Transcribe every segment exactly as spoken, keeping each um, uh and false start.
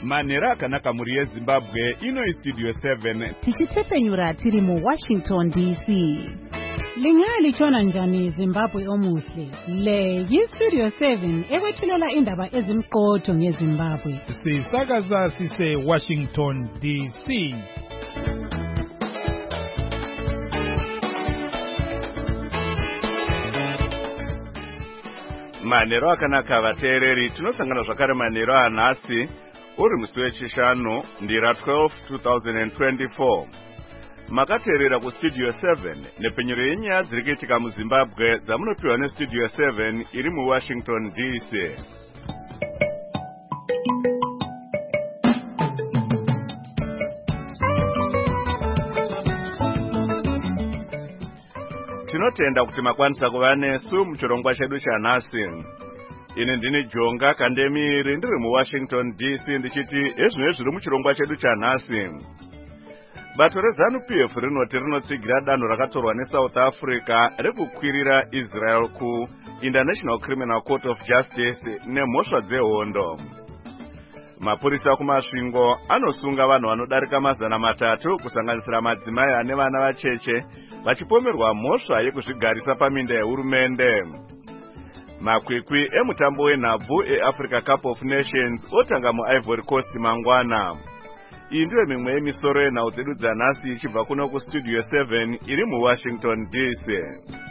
manhero akanaka muri yezimbabwe. Ino istudio seven tichitsepenyura tiri mu Washington D C. Lingali chona njani Zimbabwe omuhle. Le yistudio seven ekwethulela indaba ezimqotho ngeZimbabwe. Sisakaza sise Washington D C. manhero akanaka vateereri. Tinosangana zvakare manhero anhasi uri musi wechishanu ndira twelve twenty twenty-four. Makateerera kustudio seven nepenyero yenyaya dziri kuitika muZimbabwe dzamunopiwa nestudio seven iri muWashington D C. Tinotenda kuti makwanisa kuva nesu muchirongwa chedu chanhasi. Ini ndini Jonga Kandemiri ndiri muWashington D C ndichiti ezvino zviri muchirongwa chedu chanhasi. Bato reZANU-P F rinoti rinotsigira danho rakatorwa neSouth Africa rekukwirira Israel kuInternational Criminal Court of Justice nemhosva dzehondo. Mapurisa kumasvingo anosunga vanhu vanodarika mazana matatu kusanganisira madzimai ane vana vacheche vachipomerwa mhosva yekuzvigarisa paminda yehurumende. Makwikwi emutambo wenhabvu eAfrica Cup of Nations otanga muIvory Coast mangwana. Iyi ndiyo mimwe yemisoro yenhau dzedu dzanhasi ichibva kuno kustudio seven iri muWashington D C.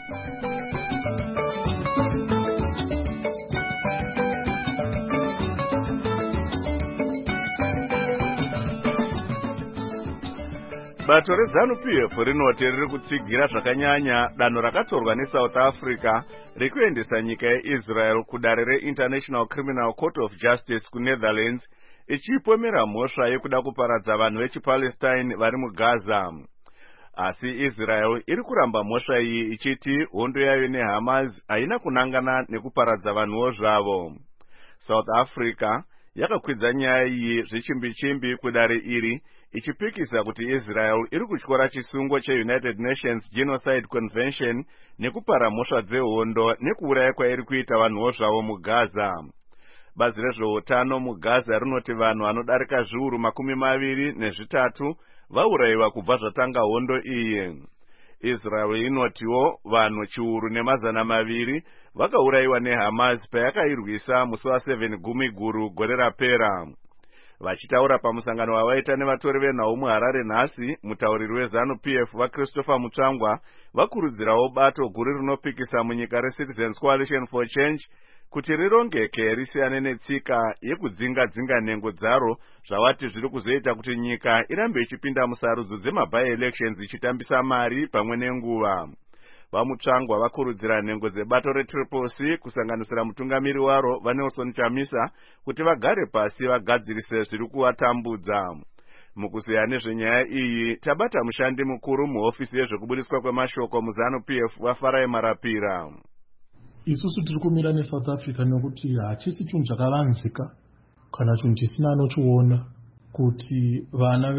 Bato reZANU-P F rinoti riri kutsigira zvakanyanya danho rakatorwa neSouth Africa rekuendesa nyika yeIsrael kudare reInternational Criminal Court of Justice kuNetherlands ichipomera mhosva yekuda kuparadza vanhu vechiPalestine vari muGaza. Asi Israel iri kuramba mhosva iyi ichiti hondo yayo neHamas haina kunangana nekuparadza vanhuwo zvavo. South Africa yakakwidza nyaya iyi zvichimbi-chimbi kudare iri ichipikisa kuti Israel iri kutyora chisungo cheUnited Nations Genocide Convention nekupara mhosva dzehondo nekuuraya kwairi kuita vanhuwo zvavo muGaza. Bazi rezveutano muGaza rinoti vanhu vanodarika zviuru makumi maviri nezvitatu vaurayiwa kubva zvatanga hondo iyi. Israel inotiwo vanhu chiuru nemazana maviri vakaurayiwa neHamas payakairwisa musi wa7 Gumiguru gore rapera. Vachitaura pamusangano wavaita nevatori venhau muHarare nhasi, mutauriri weZANU-P F vaChristopher Mutsvangwa vakurudzirawo bato guru rinopikisa munyika reCitizens Coalition for Change kuti rirongeke risiyane netsika yekudzinga-dzinga nhengo dzaro zvavati zviri kuzoita kuti nyika irambe ichipinda musarudzo dzema-by-elections ichitambisa mari pamwe nenguva. Vamutsvangwa vakurudzira nhengo dzebato reTriple C kusanganisira mutungamiri waro vaNelson Chamisa kuti vagare pasi vagadzirise zviri kuvatambudza. Mukuziya nezvenyaya iyi tabata mushandi mukuru muhofisi yezvekubudiswa kwemashoko muZANU-P F vaFarai Marapira. Isusu tiri kumira neSouth Africa nekuti hachisi chinhu chakavanzika kana chinhu chisina anochiona kuti vana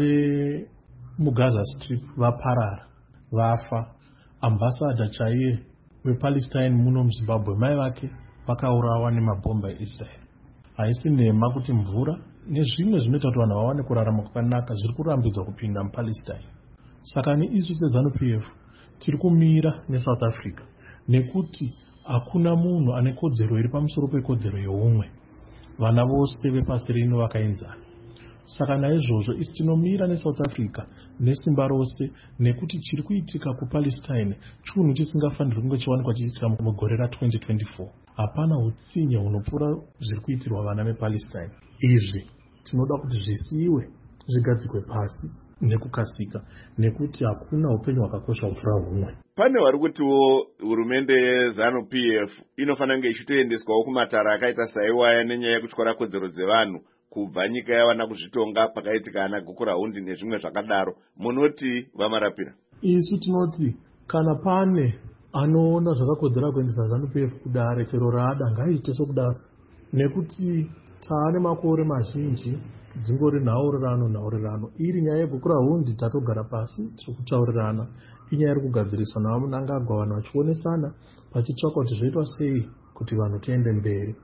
vemuGaza Strip vaparara vafa. Ambassador chaiye wePalestine muno muZimbabwe mai vake vakaurawa nemabhomba eIsrael. Haisi nhema kuti mvura nezvimwe zvinoita kuti vanhu vawane kurarama kwakanaka zviri kurambidzwa kupinda muPalestine. Saka neisu seZANU-P F tiri kumira neSouth Africa nekuti hakuna munhu ane kodzero iri pamusoro pekodzero yeumwe. Vana vose vepasi rino vakaenzana. Saka naizvozvo isi tinomira neSouth Africa nesimba rose nekuti chiri kuitika kuPalestine chinhu chisingafanirwi kunge chiwanikwa chichiitika mugore ra20 twenty-four. Hapana utsinye hunopfuura zviri kuitirwa vana vePalestine. Izvi tinoda kuti zvisiiwe zvigadzikwe pasi nekukasika nekuti hakuna upenyu hwakakosha kupfuura humwe. Pane vari kutiwo hurumende yeZANU-P F inofanira kunge ichitoendeswawo kumatara akaita saiwaya nenyaya yekutyora kodzero dzevanhu kubva nyika yawana kuzvitonga pakaitika ana Gukuraundi nezvimwe zvakadaro. Munoti vaMarapira? Isu tinoti kana pane anoona zvakakodzera kuendesa ZANU-P F kudare chero rada ngaiite sokudaro, nekuti taane makore mazhinji dzingori nhaurirano nhaurirano. Iri nyaya yeGukuraundi tatogara pasi tiri kutaurirana. Inyaya iri kugadziriswa navaMunangagwa vanhu vachionesana vachitsvaka kuti zvoitwa sei kuti vanhu tiende mberi.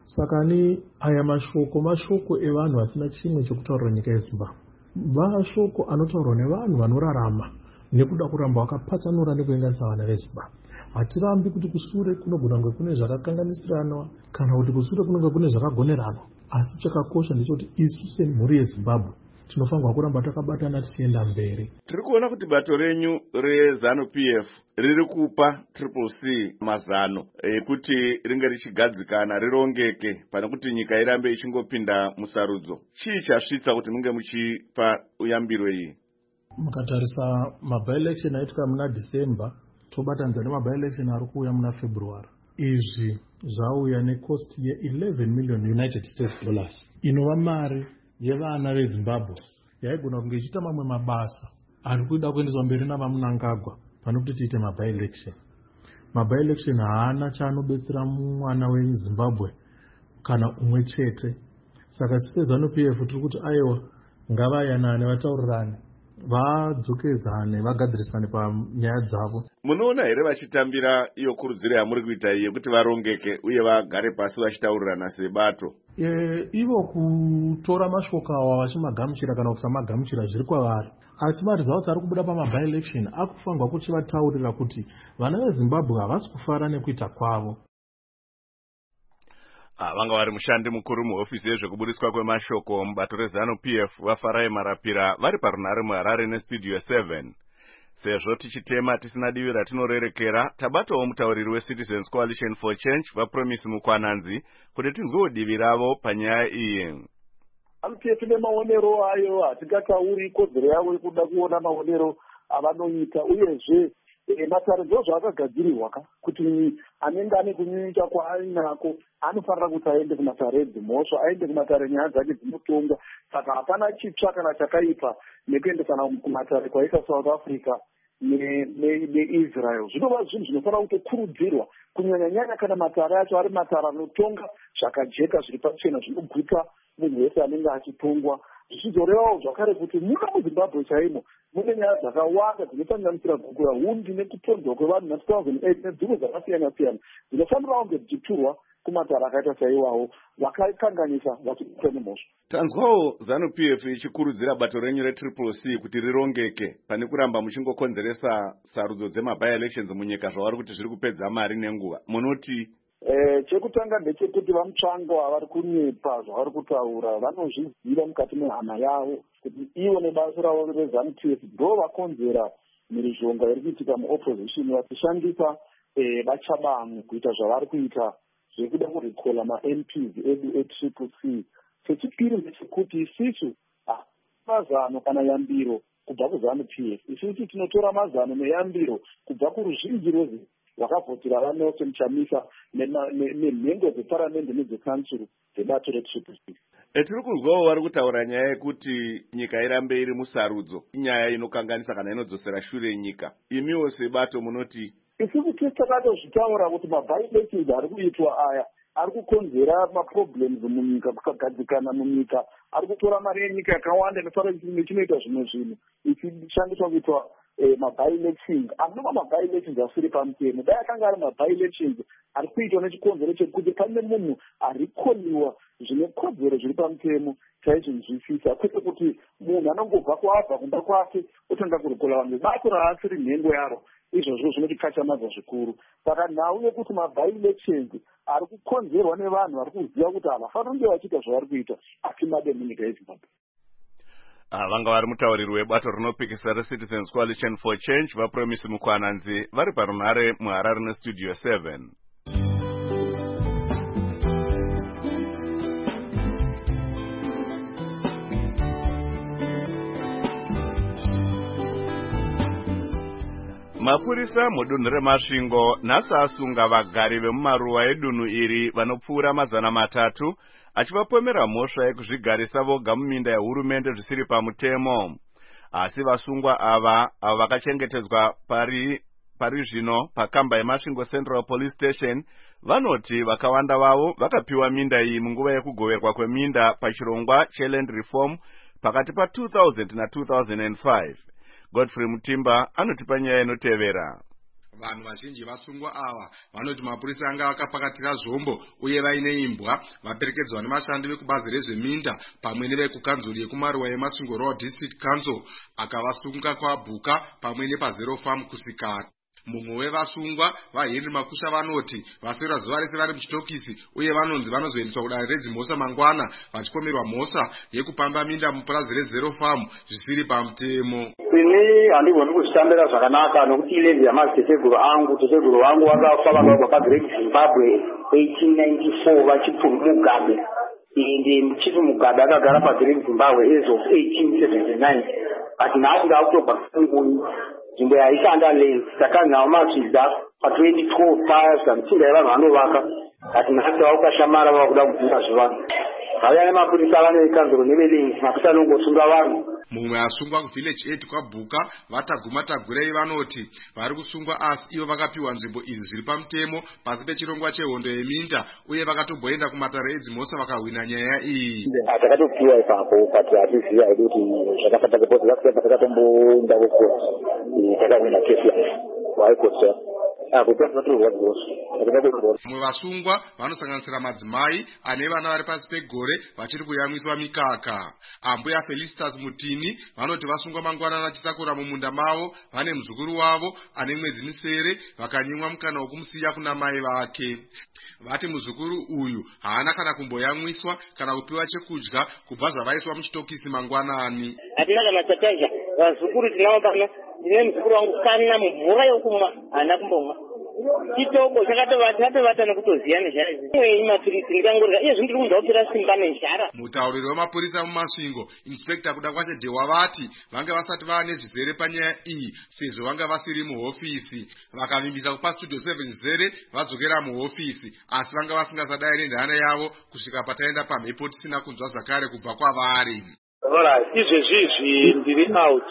saka ni aya mashoko mashoko evanhu vasina chimwe chekutaurira nyika yezimbabwe, mashoko anotaurwa nevanhu vanorarama nekuda kuramba vakapatsanura nekuenganisa vana vezimbabwe. Hatirambi kuti kusure kunogona kunge kune zvakakanganisiranwa kana kuti kusure kunenge kune zvakagoneranwa, asi chakakosha ndechoti isu semhuri yezimbabwe tinofanirwa kuramba takabatana tichienda mberi. Tiri kuona kuti bato renyu reZANU P F riri kupa Triple C mazano ekuti ringe richigadzikana rirongeke pane kuti nyika irambe ichingopinda musarudzo. Chii chasvitsa kuti munge muchipa uyambiro iyi? Mukatarisa maby-election aitika muna December, tobatanidza nemaby-election ari kuuya muna February, izvi zvauya necost ye eleven million United States dollars, inova mari yevana veZimbabwe yaigona kunge ichiita mamwe mabasa ari kuda kuendeswa mberi navaMnangagwa pane kuti tiite maby-election. Maby-election haana chaanobetsera mwana weZimbabwe kana umwe chete. Saka seZANU P F tiri kuti aiwa ngavayanane, vataurirane, vadzokedzane, vagadzirisane panyaya dzavo. Munoona here vachitambira iyo kurudziro yamuri kuita iyo kuti varongeke uye vagare pasi vachitaurirana sebato? E, ivo kutora mashoko awa vachimagamuchira kana kusamagamuchira zviri kwavari, asi maresults ari kubuda pamaby-election akufanirwa kuti vataurira kuti vana veZimbabwe havasi kufara nekuita kwavo. Vanga vari mushandi mukuru muhofisi yezvekubudiswa kwemashoko mubato reZANU P F vaFarai Marapira vari parunare muHarare nestudio seven. Sezvo tichitema tisina divi ratinorerekera, tabatawo mutauriri weCitizens Coalition for Change vaPromise Mukwananzi kuti tinzwewo divi ravo panyaya iyi. ZANU P F ine maonero ayo, hatingatauri kodzero yavo yekuda kuona maonero avanoita, uyezve mataridzo zvaakagadzirirwa kuti anenge ane kunyunyuta kwaainako anofanira kuti aende kumatare edzimhosva, aende kumatare nyaya dzake dzinotonga. Saka hapana chitsva kana chakaipa nekuendesana kumatare kwaita South Africa neIsrael. Zvinova zvinhu zvinofanira kutokurudzirwa, kunyanya-nyanya kana matare acho ari matare anotonga zvakajeka zviri pachena zvinogwika munhu wese anenge achitongwa. Zvichizorevawo zvakare kuti muno muZimbabwe chaimo mune nyaya dzakawanda dzinosanganisira kugura hundi nekutondzwa kwevanhu na two thousand eight nedzimwe dzakasiyana-siyana dzinofanira kunge dzichiturwa kumatara akaita saiwawo vakakanganisa vachipita nemhosva. Tanzwawo ZANU P F ichikurudzira bato renyu reTriple C kuti rirongeke pane kuramba muchingokonzeresa sarudzo dzemaby-elections munyika zvavari kuti zviri kupedza mari nenguva. Munoti Eh, chekutanga ndechekuti vamutsvango avari kunyepa zvavari kutaura, vanozviziva mukati mehana yavo kuti ivo nebasa ravo reZANU P F ndo vakonzera mhirizhonga iri kuitika muopposition vachishandisa eh, vachabamwe kuita zvavari kuita zvekuda kurikola ma-M Ps edu eTriple C. Chechipiri ndechekuti isusu mazano kana yambiro kubva kuZANU P F, isusu tinotora mazano neyambiro kubva kuruzhinji rwezvinhu vakavhotera vaNelson Chamisa nemhengo dzeparamende nedzekansuru dzebato reTriple C. Tiri kunzwawo vari kutaura nyaya yekuti nyika irambe iri musarudzo, inyaya inokanganisa kana inodzosera shure nyika. Imiwo sebato munoti? Isusu tisi takatozvitaura kuti maby-elections ari kuitwa aya ari kukonzera maproblems munyika, kukagadzikana munyika, ari kutora mari yenyika yakawanda inofanira chinoita zvimwe zvinhu ichishandiswa kuitwa Eh, maby-elections. Anova maby-elections asiri pamutemo. Dai akanga ari maby-elections ari kuitwa nechikonzero chekuti pane munhu ari koniwa zvine kodzero zviri pamutemo taizvinzwisisa, kwete kuti munhu anongobva kwabva kumba kwake otanga kurikola vanhu. Bato raasiri nhengo yaro, izvozvo zvinotikachamadza zvikuru. Saka nhau yekuti maby-elections ari kukonzerwa nevanhu vari kuziva kuti havafaniri kunge vachiita zvavari kuita atimade munyika yeZimbabwe. Vanga vari mutauriri webato rinopikisa reCitizens Coalition for Change vaPromise Mukwananzi vari parunare muHarare nestudio seven. Mapurisa mudunhu reMasvingo nhasi asunga vagari vemumaruwa edunhu iri vanopfuura mazana matatu achivapomera mhosva yekuzvigarisa voga muminda yehurumende zvisiri pamutemo. Asi vasungwa ava ava vakachengetedzwa pari pari zvino pakamba yeMasvingo Central Police Station vanoti vakawanda vavo vakapiwa minda iyi munguva yekugoverwa kweminda pachirongwa cheland reform pakati pa two thousand na two thousand five. Godfrey Mutimba anotipa nyaya inotevera. Vanhu vazhinji vasungwa ava vanoti mapurisa anga vakapakatira zvombo uye vaine imbwa vaperekedzwa nevashandi vekubazi rezveminda pamwe nevekukanzuri yekumaruwa yeMasingo Road District Council akavasunga kwaBhuka pamwe nepaZero Farm kuSikari. Mumwe wevasungwa vaHenry Makusha vanoti vasewera zuva rese vari muchitokisi uye vanonzi vanozoendeswa kudare redzimhosva mangwana vachipomerwa mhosva yekupamba minda mupurazi reZero Farm zvisiri pamutemo. Ini handigoni kuzvitambira zvakanaka nokuti ilevi yamadziteteguru angu teteguru vangu vakafa vakabva paGreat Zimbabwe eighteen ninety-four vachipfuma Mugabe ende chifu Mugabe akagara paGreat Zimbabwe as of eighteen seventy-nine but nhasi ndakutobva kunguni nzvimbo yaishanda lenzi takanhawa mazvidza pa-twenty twelve paya zvamitsinda yevanhu vanovaka but nhasi vakukashamara vavakuda kudzinga zvivanu vauya nemapurisa vanekanzuro nevelenzi mapurisa anongosunga vanhu. Mumwe asungwa kuvillage eight kwaBhuka vataguma tagurei vanoti vari kusungwa asi ivo vakapiwa nzvimbo idzi zviri pamutemo pasi pechirongwa chehondo yeminda uye vakatomboenda kumatare edzimhosva vakahwina nyaya iyi. Takatopiwa ipapo but hatiziva hedu kuti zvakafata kuti vakusema takatomboenda kukoti takahwina kesi waikoti mumwe vasungwa vanosanganisira madzimai ane vana vari pasi pegore vachiri kuyamwiswa mikaka. Ambuya Felicitas Mutini vanoti vasungwa mangwanana vachisakura mumunda mavo vane muzukuru wavo ane mwedzi misere vakanyimwa mukana wokumusiya kuna mai vake. Vati muzukuru uyu haana kana kumboyamwiswa kana kupiwa chekudya kubva zvavaiswa muchitokisi mangwanani. Hatina kana tatazha vazukuru tinavo pano ndine muzukuru wangu kana mvura yokumwa haana kumbomwa. Chitoko chakatovata nekutoziya nezhara idzi. Mapirisi ndikangorya iye zvindiri kunzwa kupera simba nezhara. Mutauriri wemapurisa muMasvingo Inspector kuda kwacho Dewa vati vanga vasati vane zvizere panyaya iyi sezvo vanga vasiri muhofisi. Vakavimbisa kupa Studio seven zere vadzokera muhofisi asi vanga vasingasadai nendahana yavo kusvika pataenda pamhepo tisina kunzwa zvakare kubva kwavari. Alright, izvezvizvi ndiri out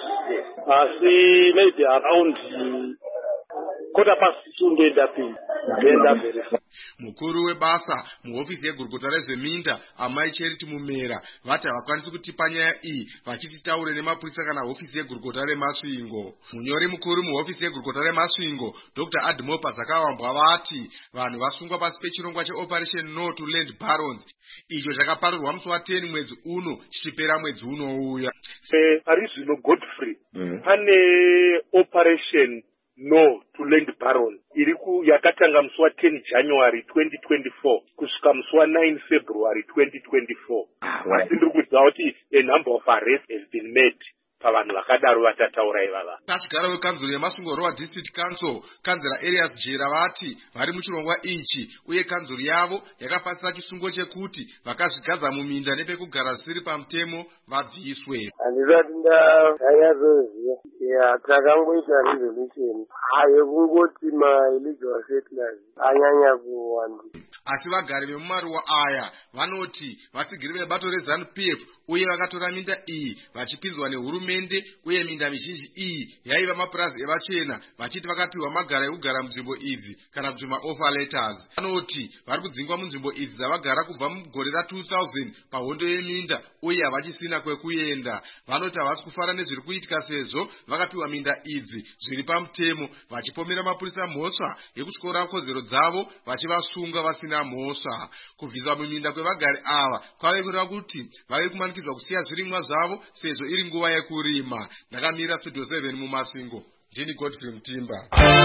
asi maybe around quarter past two ndoenda pini ndoenda mberi. Mukuru webasa muhofisi yegurukota rezveminda Amai Charity Mumera vati havakwanisi kutipa nyaya iyi vachiti taure nemapurisa kana hofisi yegurukota reMasvingo. Munyori mukuru muhofisi yegurukota reMasvingo Doctor Admopa Zakawambwa vati vanhu vasungwa pasi pechirongwa cheOperation No to Land Barons icho chakaparurwa musi wa ten mwedzi uno chichipera mwedzi unouya. Pari zvino Godfrey pane Operation No to Land Baron iri yakatanga musi wa ten January twenty twenty-four kusvika musi wa nine February twenty twenty-four. Asi ndiri kuziva kuti a number of arrests has been made pavanhu vakadaro vatataura ivava. Pachigara wekanzuro yeMasingo Road District Council kanzera Elias Jera vati vari muchirongwa ichi uye kanzuro yavo yakapasisa chisungo chekuti vakazvigadza muminda nepekugara zvisiri pamutemo vabviswe. Handisati ndakanyatsoziva ya takangoita resolution yekungoti ma-illegal settlers anyanya kuwanda. Asi vagari vemumaruwa aya vanoti vasigiri vebato reZANU-P F uye vakatora minda iyi vachipinzwa nehurumende uye minda mizhinji iyi yaiva mapurazi evachena vachiti vakapiwa magara ekugara munzvimbo idzi kana kuti ma-offer letters. Vanoti vari kudzingwa munzvimbo idzi dzavagara kubva mugore ra-two thousand pahondo yeminda uye havachisina kwekuenda. Vanoti havasi kufara nezviri kuitika sezvo vakapiwa minda idzi zviri pamutemo vachipomera mapurisa mhosva yekutyora kodzero dzavo vachivasunga vasina mhosva. Kubviswa muminda kwevagari ava kwave kureva kuti vave kumanikidzwa kusiya zvirimwa zvavo sezvo iri nguva yekurima. Ndakamira Studio seven muMasvingo ndini Godfrey Mutimba.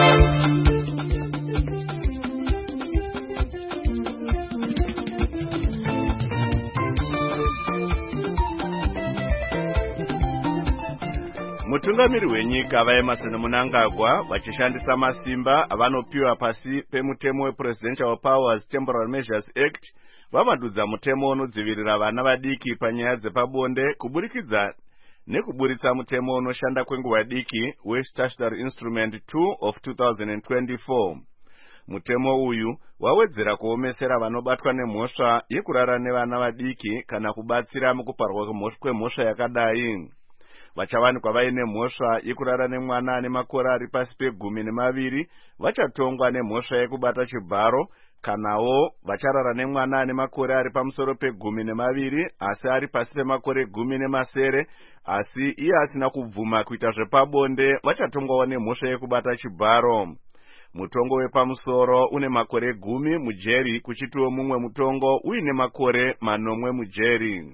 Mutungamiri wenyika vaEmerson Mnangagwa vachishandisa masimba avanopiwa pasi pemutemo wePresidential Powers Temporal Measures Act vavandudza mutemo unodzivirira vana vadiki panyaya dzepabonde kuburikidza nekuburitsa mutemo unoshanda kwenguva diki weStatutory Instrument two of two thousand twenty-four. Mutemo uyu wawedzera kuomesera vanobatwa nemhosva yekurara nevana vadiki kana kubatsira mukuparwa kwemhosva yakadai. Vachawanikwa vaine mhosva yekurara nemwana ane makore ari pasi pegumi nemaviri vachatongwa nemhosva yekubata chibharo, kanawo vacharara nemwana ane makore ari pamusoro pegumi nemaviri asi ari pasi pemakore gumi nemasere asi iye asina kubvuma kuita zvepabonde vachatongwawo nemhosva yekubata chibharo. Mutongo wepamusoro une makore gumi mujeri kuchitiwo mumwe mutongo uine makore manomwe mujeri.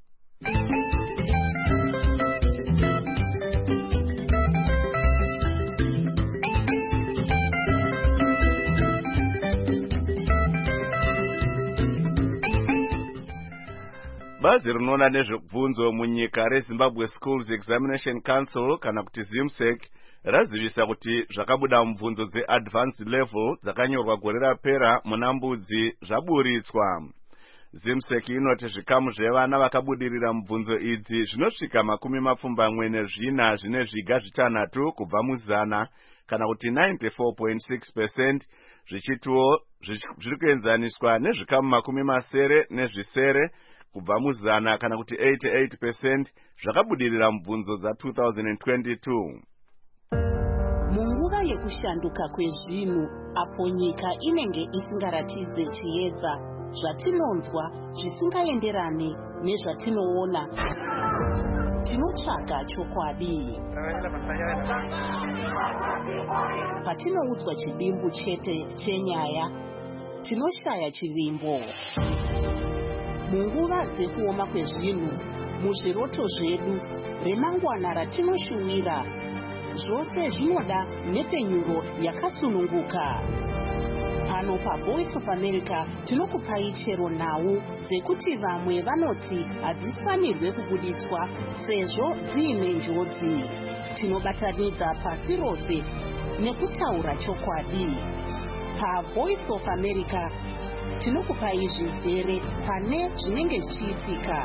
Bazi rinoona nezvebvunzo munyika reZimbabwe Schools Examination Council kana kuti ZIMSEC razivisa kuti zvakabuda mubvunzo dzeadvanced level dzakanyorwa gore rapera muna Mbudzi zvaburitswa. ZIMSEC inoti zvikamu zvevana vakabudirira mubvunzo idzi zvinosvika makumi mapfumbamwe nezvina zvine zviga zvitanhatu kubva muzana kana kuti ninety-four point six percent zvichitiwo zviri kuenzaniswa nezvikamu makumi masere nezvisere kubva muzana kana kuti eighty-eight percent zvakabudirira mubvunzo dza two thousand twenty-two. Munguva yekushanduka kwezvinhu apo nyika inenge isingaratidze chiedza zvatinonzwa zvisingaenderane nezvatinoona, tinotsvaga chokwadi. Patinoudzwa chidimbu chete chenyaya, tinoshaya chivimbo. Munguva dzekuoma kwezvinhu, muzviroto zvedu, remangwana ratinoshuwira, zvose zvinoda nepenyuro yakasununguka. Pano paVoice of America tinokupai chero nhau dzekuti vamwe vanoti hadzifanirwe kubuditswa sezvo dziine njodzi. Tinobatanidza pasi rose nekutaura chokwadi. PaVoice of America tinokupai zvizere pane zvinenge zvichiitika.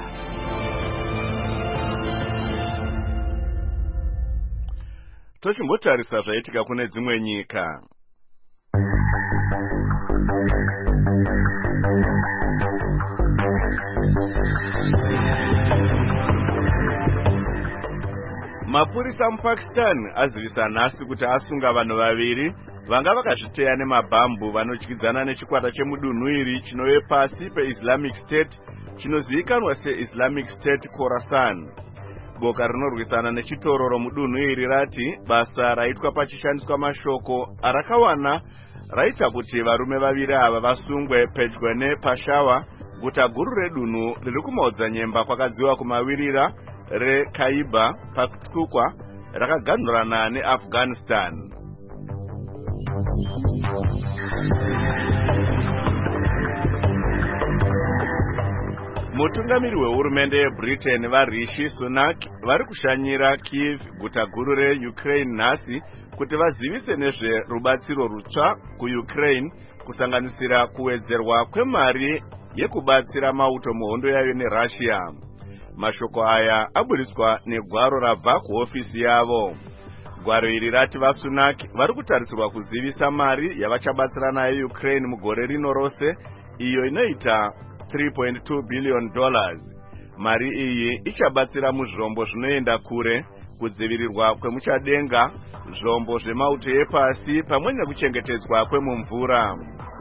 Tochimbotarisa zvaitika kune dzimwe nyika. Mapurisa muPakistan azivisa nhasi kuti asunga vanhu vaviri vanga vakazviteya nemabhambu vanotyidzana nechikwata chemudunhu iri chinove pasi peIslamic State chinozivikanwa seIslamic State Khorasan. Boka rinorwisana nechitororo mudunhu iri rati basa raitwa pachishandiswa mashoko arakawana raita kuti varume vaviri ava vasungwe pedyo nePashawa, guta guru redunhu riri kumaodzanyemba kwakadziwa kumawirira reKaiba Pakhtunkhwa rakaganhurana neAfghanistan. Mutungamiri wehurumende yeBritain vaRishi Sunak vari kushanyira Kyiv, guta guru reUkraine nhasi kuti vazivise nezverubatsiro rutsva kuUkraine kusanganisira kuwedzerwa kwemari yekubatsira mauto muhondo yayo neRussia. Mashoko aya aburitswa negwaro rabva kuhofisi yavo. Gwaro iri rati vaSunak vari kutarisirwa kuzivisa mari yavachabatsira nayo Ukraine mugore rino rose, iyo inoita three point two billion dollars. Mari iyi ichabatsira muzvombo zvinoenda kure, kudzivirirwa kwemuchadenga, zvombo zvemauto epasi pamwe nekuchengetedzwa kwemumvura.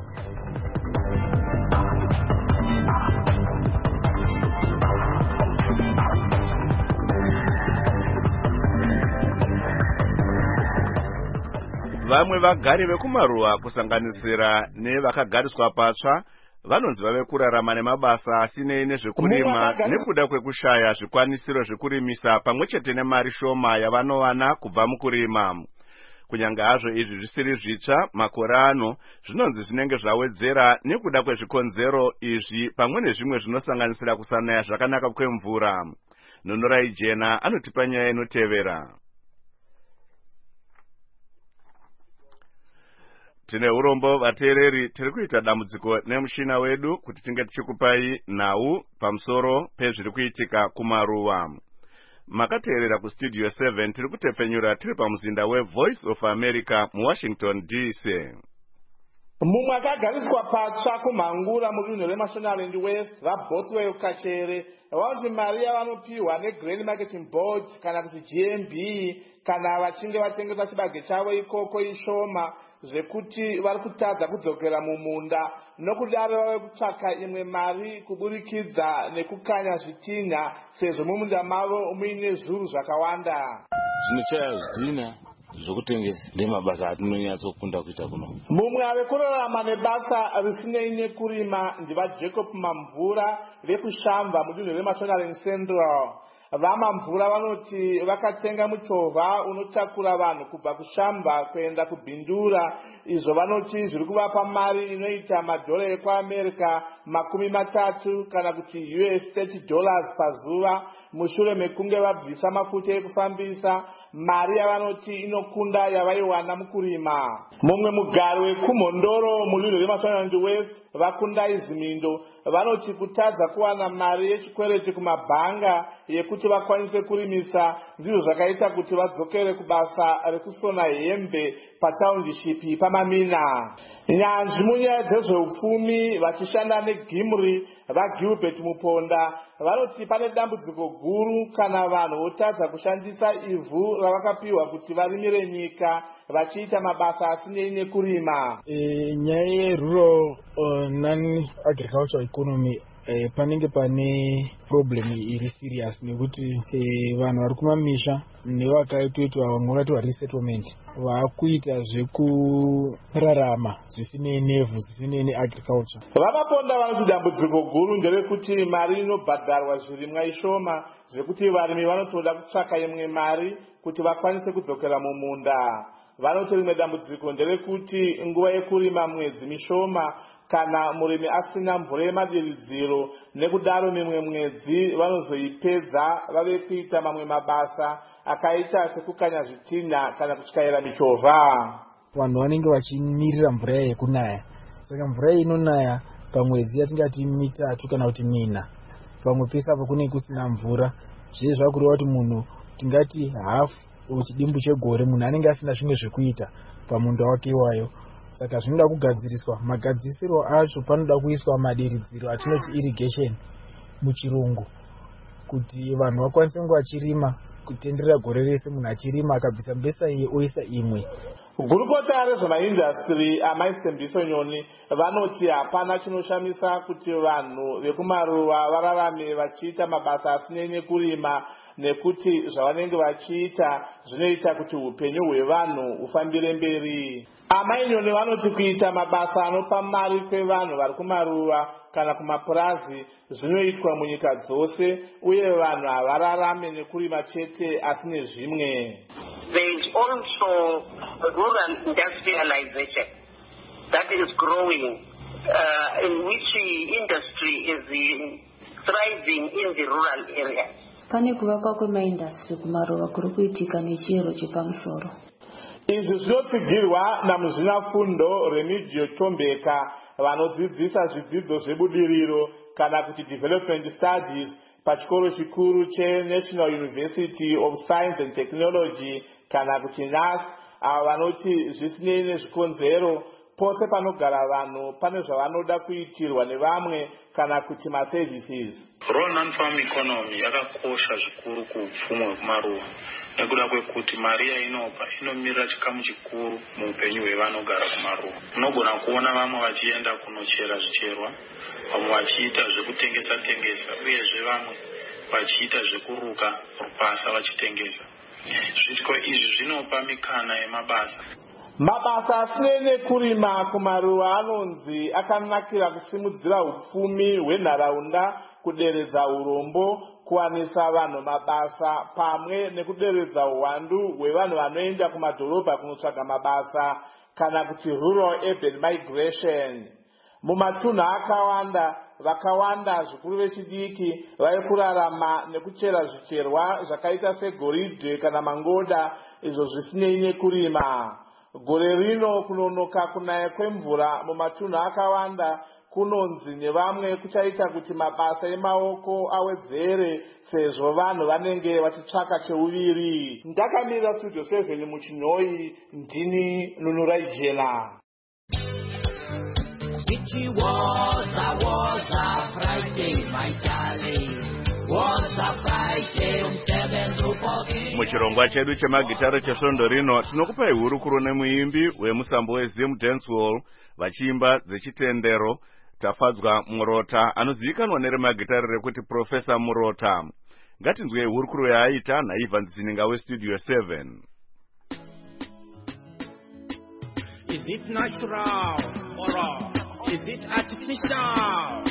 Vamwe vagari vekumaruwa kusanganisira nevakagariswa patsva vanonzi vave kurarama nemabasa asinei nezvekurima nekuda kwekushaya zvikwanisiro zvekurimisa pamwe chete nemari shoma yavanowana kubva mukurima. Kunyange hazvo izvi zvisiri zvitsva makore ano, zvinonzi zvinenge zvawedzera nekuda kwezvikonzero izvi pamwe nezvimwe zvinosanganisira kusanaya zvakanaka kwemvura. Nonorai Jena anotipa nyaya inotevera. Tine urombo vateereri, tiri kuita dambudziko nemushina wedu kuti tinge tichikupai nhau pamusoro pezviri kuitika kumaruwa. Makateerera kustudio seven, tiri kutepfenyura tiri pamuzinda weVoice of America muWashington D C. Mumwe akagariswa patsva kumhangura mudunhu reMashonaland West vaBothwell Kachere vanoti mari yavanopiwa neGrain Marketing Board kana kuti G M B kana vachinge vatengesa chibage chavo ikoko ishoma, zvekuti vari kutadza kudzokera mumunda, nokudaro vave kutsvaka imwe mari kuburikidza nekukanya zvitinha sezvo mumunda mavo muine zvuru zvakawanda. Zvinochaya zvidhina zvokutengesa ndemabasa atinonyatsokunda kuita kuno. Mumwe ave kurarama nebasa risinei nekurima ndivaJacob Mamvura vekushamba mudunhu reMashonaland Central. Vamamvura vanoti vakatenga muchovha unotakura vanhu kubva kushamba kuenda kubhindura. Izvo vanoti zviri kuvapa mari inoita madhora ekuAmerica makumi matatu kana kuti U S thirty dollars pazuva mushure mekunge vabvisa mafuta ekufambisa. Mari yavanoti inokunda yavaiwana mukurima. Mumwe mugari wekumhondoro mudunhu reMashonaland West vakundai Zimindo vanoti kutadza kuwana mari yechikwereti kumabhanga yekuti vakwanise kurimisa ndizvo zvakaita kuti vadzokere kubasa rekusona hembe pataundishipi paMamina. Nyanzvi munyaya dzezveupfumi vachishanda neGimri vaGilbert Muponda vanoti pane dambudziko guru kana vanhu votadza kushandisa ivhu ravakapiwa kuti varimire nyika vachiita mabasa asinei nekurima. E, nyaya yerural uh, non-agricultural economy e, panenge pane problem iri serious nekuti e, vanhu vari kumamisha nevakaitoitwa vamwe vakatiwa resettlement vakuita zvekurarama zvisinei nevhu zvisinei neagriculture. Vamaponda vanoti dambudziko guru nderekuti mari inobhadharwa zvirimwa ishoma zvekuti varimi vanotoda kutsvaka imwe mari kuti vakwanise kudzokera mumunda. Vanoti rimwe dambudziko nderekuti nguva yekurima mwedzi mishoma kana murimi asina mvura yemadiridziro, nekudaro mimwe mwedzi vanozoipedza vave kuita mamwe mabasa akaita sekukanya zvitinha kana kutyaira michovha. Vanhu vanenge vachimirira mvura yekunaya, saka mvura inonaya pamwedzi yatingati mitatu kana kuti mina. Pamwe pese apo kunenge kusina mvura, zviye zvakureva kuti munhu tingati hafu chidimbu chegore munhu anenge asina zvimwe zvekuita pamunda wake iwayo. Saka zvinoda kugadziriswa, magadzirisiro acho panoda kuiswa madiridziro atinoti irrigation muchirungu, kuti vanhu vakwanise kunge vachirima kutenderera gore rese, munhu achirima akabvisa mbesa iye oisa imwe. Gurukota rezvemaindastry Amai Sembiso Nyoni vanoti hapana chinoshamisa kuti vanhu vekumaruva vararame vachiita mabasa asinei nekurima, nekuti zvavanenge vachiita zvinoita kuti upenyu hwevanhu hufambire mberi. Amai Nyoni vanoti kuita mabasa anopa mari kwevanhu vari kumaruva kana kumapurazi zvinoitwa munyika dzose, uye vanhu havararame nekurima chete asi nezvimwe. There is also rural industrialization that is growing, uh, in which industry is in, thriving in the rural areas. Pane kuvakwa kwemaindastri kumaruva kuri kuitika nechiyero chepamusoro. Izvi zvinotsigirwa namuzvinafundo Remigio Tombeka vanodzidzisa zvidzidzo zvebudiriro kana kuti development studies pachikoro chikuru cheNational University of Science and Technology kana kuti N A S. Ava vanoti zvisinei nezvikonzero, pose panogara vanhu pane zvavanoda kuitirwa nevamwe kana kuti maservices. Rural non-farm economy yakakosha zvikuru kuupfumi hwekumaruva nekuda kwekuti mari yainopa inomirira chikamu chikuru muupenyu hwevanogara kumaruva. Unogona kuona vamwe vachienda kunochera zvicherwa, vamwe vachiita zvekutengesa tengesa, uyezve vamwe vachiita zvekuruka rupasa vachitengesa. Zvitiko izvi zvinopa mikana yemabasa. Mabasa asinei nekurima kumaruva anonzi akanakira kusimudzira upfumi hwenharaunda, kuderedza urombo, kuwanisa vanhu mabasa pamwe nekuderedza uwandu hwevanhu vanoenda kumadhorobha kunotsvaga mabasa kana kuti rural urban migration. Mumatunhu akawanda vakawanda zvikuru vechidiki vari kurarama nekuchera zvicherwa zvakaita segoridhe kana mangoda, izvo zvisinei nekurima. Gore rino kunonoka kunaya kwemvura mumatunhu akawanda kunonzi nevamwe kuchaita kuti mabasa emaoko awedzere, sezvo vanhu vanenge vachitsvaka cheuviri. Ndakamira studio seven muChinoi, ndini Nunurai Jena. It was a, was a Friday, my darling. Was a Friday, umsebenzi upoki. Muchirongwa chedu chemagitare chesvondo rino tinokupai hurukuro nemuimbi wemusambo weZim Dance Hall vachiimba dzechitendero Tafadzwa Murota anozivikanwa neremagitare rekuti Professor Murota. Ngatinzwei hurukuro yaaita naIvan Zininga weStudio seven. it natural or is it artificial?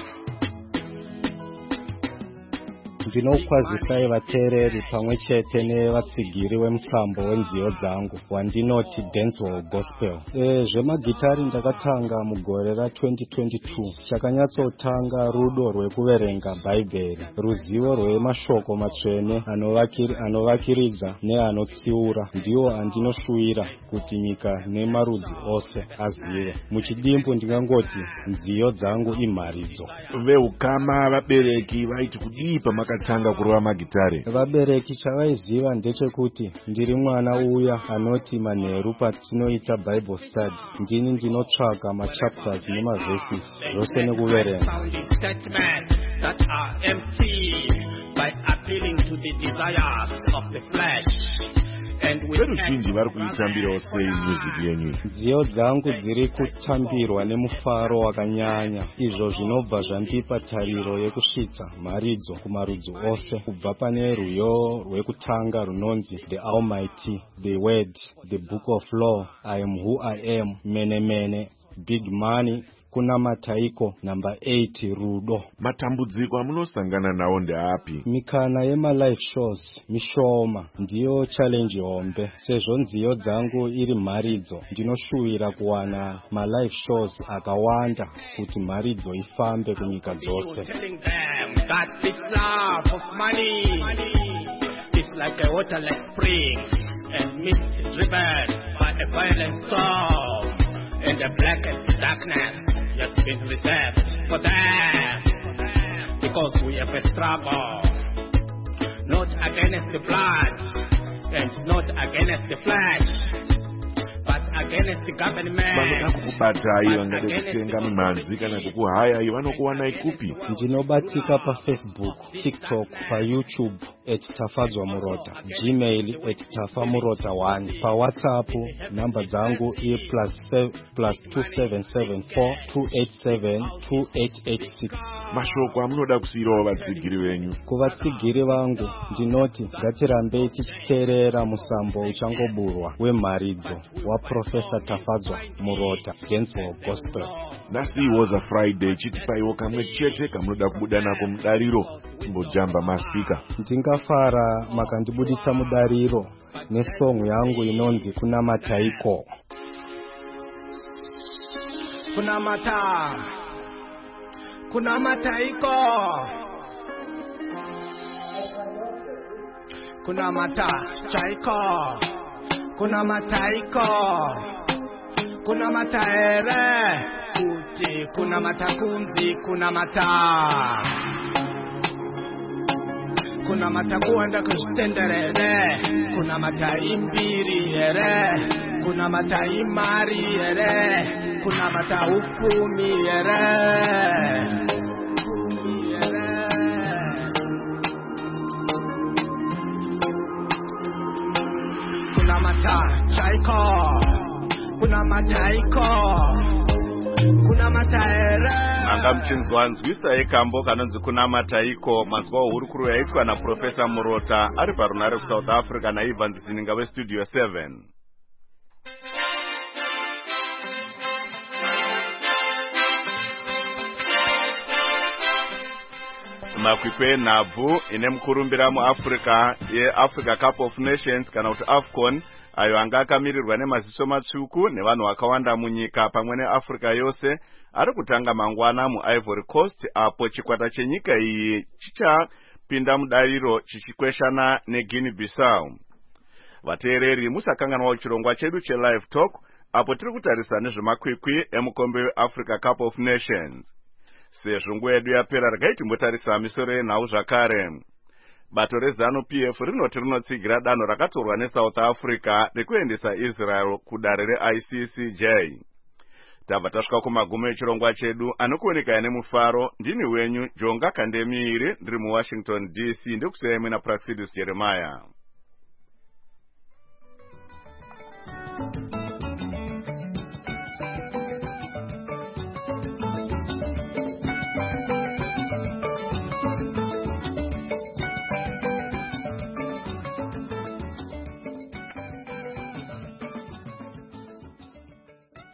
Ndinokwazisai vateereri pamwe chete nevatsigiri wemusambo wenziyo dzangu wandinoti dancehall gospel. E, zvemagitari ndakatanga mugore ra twenty twenty-two. Chakanyatsotanga rudo rwekuverenga bhaibheri, ruzivo rwemashoko matsvene anovakiridza neanotsiura, ndiwo andinoshuvira kuti nyika nemarudzi ose azive. Muchidimbu ndingangoti nziyo dzangu imharidzo. Veukama vabereki vaiti kudii pamaka tanga kurova magitare? Vabereki chavaiziva ndechekuti ndiri mwana uya anoti manheru patinoita bible study ndini ndinotsvaka machapters nemaverses zvose nekuverenga. Veruzhinji vari kuitambirawo sei music yenyu? Nziyo dzangu dziri kutambirwa nemufaro wakanyanya, izvo zvinobva zvandipa tariro yekusvitsa mharidzo kumarudzi ose, kubva pane rwiyo rwekutanga runonzi The Almighty, The Word, The Book of Law, I Am Who I Am, Mene Mene, Big Money, kuna mataiko number eight rudo. Matambudziko amunosangana nawo ndeapi? Mikana yema live shows mishoma ndiyo challenge hombe. Sezvo nziyo dzangu iri mharidzo, ndinoshuwira kuwana ma live shows akawanda kuti mharidzo ifambe kunyika dzose. It's like a waterless spring and mist driven by a violent storm. In the blackest darkness, has been reserved for them, because we have a struggle, not against the blood, and not against the flesh, but against the government. Vanoda kukubatai vangade kutenga mimhanzi kana kukuhayai vanokuwanai kupi? Ndinobatika pa Facebook, TikTok, pa YouTube at Tafadzwa Murota, Gmail at tafamurota one, pa WhatsApp namba dzangu i plus plus two seven seven four two eight seven two eight eight six. Mashoko amunoda kusiyirawo vatsigiri venyu? Kuvatsigiri vangu ndinoti ngatirambei tichiteerera musambo uchangoburwa wemharidzo waProfessor Tafadzwa Murota, Dancehall Gospel. Nhasi was a Friday, chitipaiwo kamwe chete kamunoda kubuda nako mudariro timbojamba maspika. Ndingafara makandibuditsa mudariro nesong yangu inonzi kuna mataiko. Kuna mata Kuna mataiko, kuna mata chaiko, kuna mataiko, kuna mataere, kuti kuna matakunzi, kuna mata, kuna matakuanda kustenderere, kuna mataimbiri ere, kuna mataimari ere, kuna mataufumi ere. Kuna mata chaiko, kuna mataiko, kuna mataere. Anga mchinzwa nzwisa ekambo kanonzi kuna mataiko, mazwa hurukuru yaitwa na Professor Murota ari parunare ku South Africa na Ivan Zininga we Studio seven. Makwipe nabvu ine mkurumbira mu Africa ye Africa Cup of Nations kana kuti AFCON, ayo anga akamirirwa nemaziso matsvuku nevanhu vakawanda munyika pamwe neAfrica yose, ari kutanga mangwana mu Ivory Coast, apo chikwata chenyika iyi chichapinda mudariro chichikweshana neGuinea Bissau. Vateereri musakanganwa chirongwa chedu che-Live Talk, apo tiri kutarisa nezvemakwikwi emukombe weAfrica Cup of Nations. Sezvo nguva yedu yapera regai timbotarisa misoro yenhau zvakare. Bato reZANU P F rinoti rinotsigira danho rakatorwa neSouth Africa rekuendesa Israel kudare reI C C J. Tabva tasvika kumagumo echirongwa chedu, anokuoneka nemufaro. Ndini wenyu Jonga Kandemiiri, ndiri muWashington D C, ndekusiyai mwina Praxidis Jeremiah.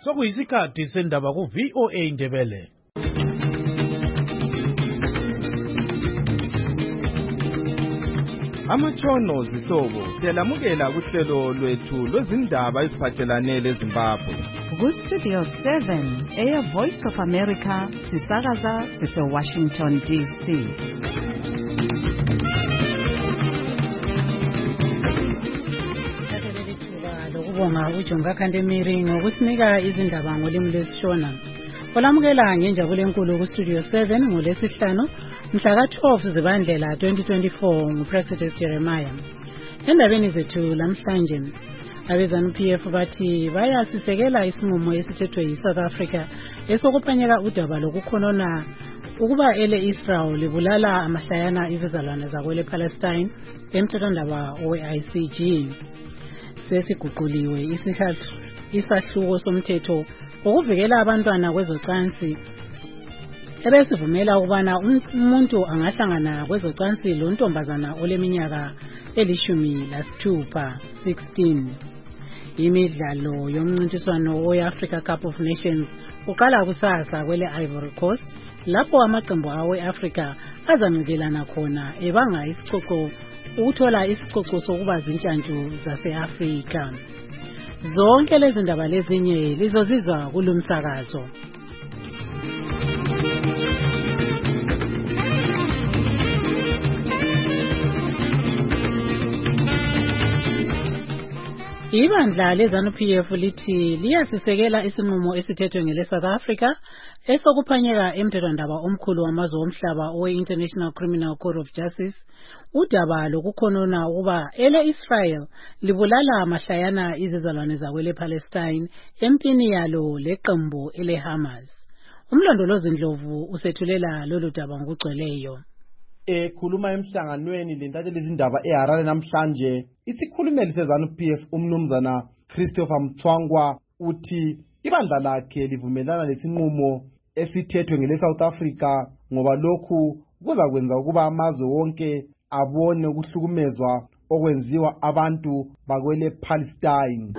sokuyisikhathi sendaba ku V O A Ndebele. Amatshono zihlobo siyalamukela kuhlelo lwethu lwezindaba eziphathelane leZimbabwe. Ku-Studio seven, Air Voice of America, sisakaza sise-Washington D C. Lokubonga uJonga Khandemiri ngokusinika izindaba ngolimi lwesiShona. Olamukela ngenjabulo enkulu ku-Studio seven ngolesihlanu mhla ka-twelve Zibandlela twenty twenty-four nguPrexetus Jeremiah. Endabeni zethu lamhlanje abezanu P F bathi bayasisekela isinqumo esithethwe yiSouth Africa esokuphanyeka udaba lokukhonona ukuba ele Israel libulala amahlayana izizalwane zakwele Palestine emthethwandaba we-I C G. Sesiguquliwe isahluko somthetho ukuvikela abantwana kwezocansi ebesivumela ukubana umuntu angahlangana kwezocansi lo ntombazana oleminyaka elishumi lasithupha sixteen. Imidlalo yomncintiswano we-Africa Cup of Nations uqala kusasa kwele Ivory Coast lapho amaqembu awe-Africa azamukelana khona ebanga isicoco ukuthola isicoco sokuba zintshantshu zase-Afrika. Zonke lezi ndaba lezinye lizozizwa kulumsakazo. Ibandla lezanu P F lithi liyasisekela isinqumo esithethwe ngele South Africa esokuphanyeka emthethwandaba omkhulu wamazwe omhlaba owe-International Criminal Court of Justice udaba lokukhonona ukuba ele Israel libulala amahlayana izizalwane zakwele Palestine empini yalo leqembu ele Hamas. Umlondolozi Ndlovu usethulela lolu daba ngokugcweleyo. Ekhuluma emhlanganweni lentatheli izindaba eHarare namhlanje isikhulumeli sezanu P F umnumzana Christopher Mthwangwa uthi ibandla lakhe livumelana lesinqumo esithethwe ngele South Africa ngoba lokhu kuzakwenza ukuba amazwe wonke abone ukuhlukumezwa okwenziwa abantu bakwele Palestine.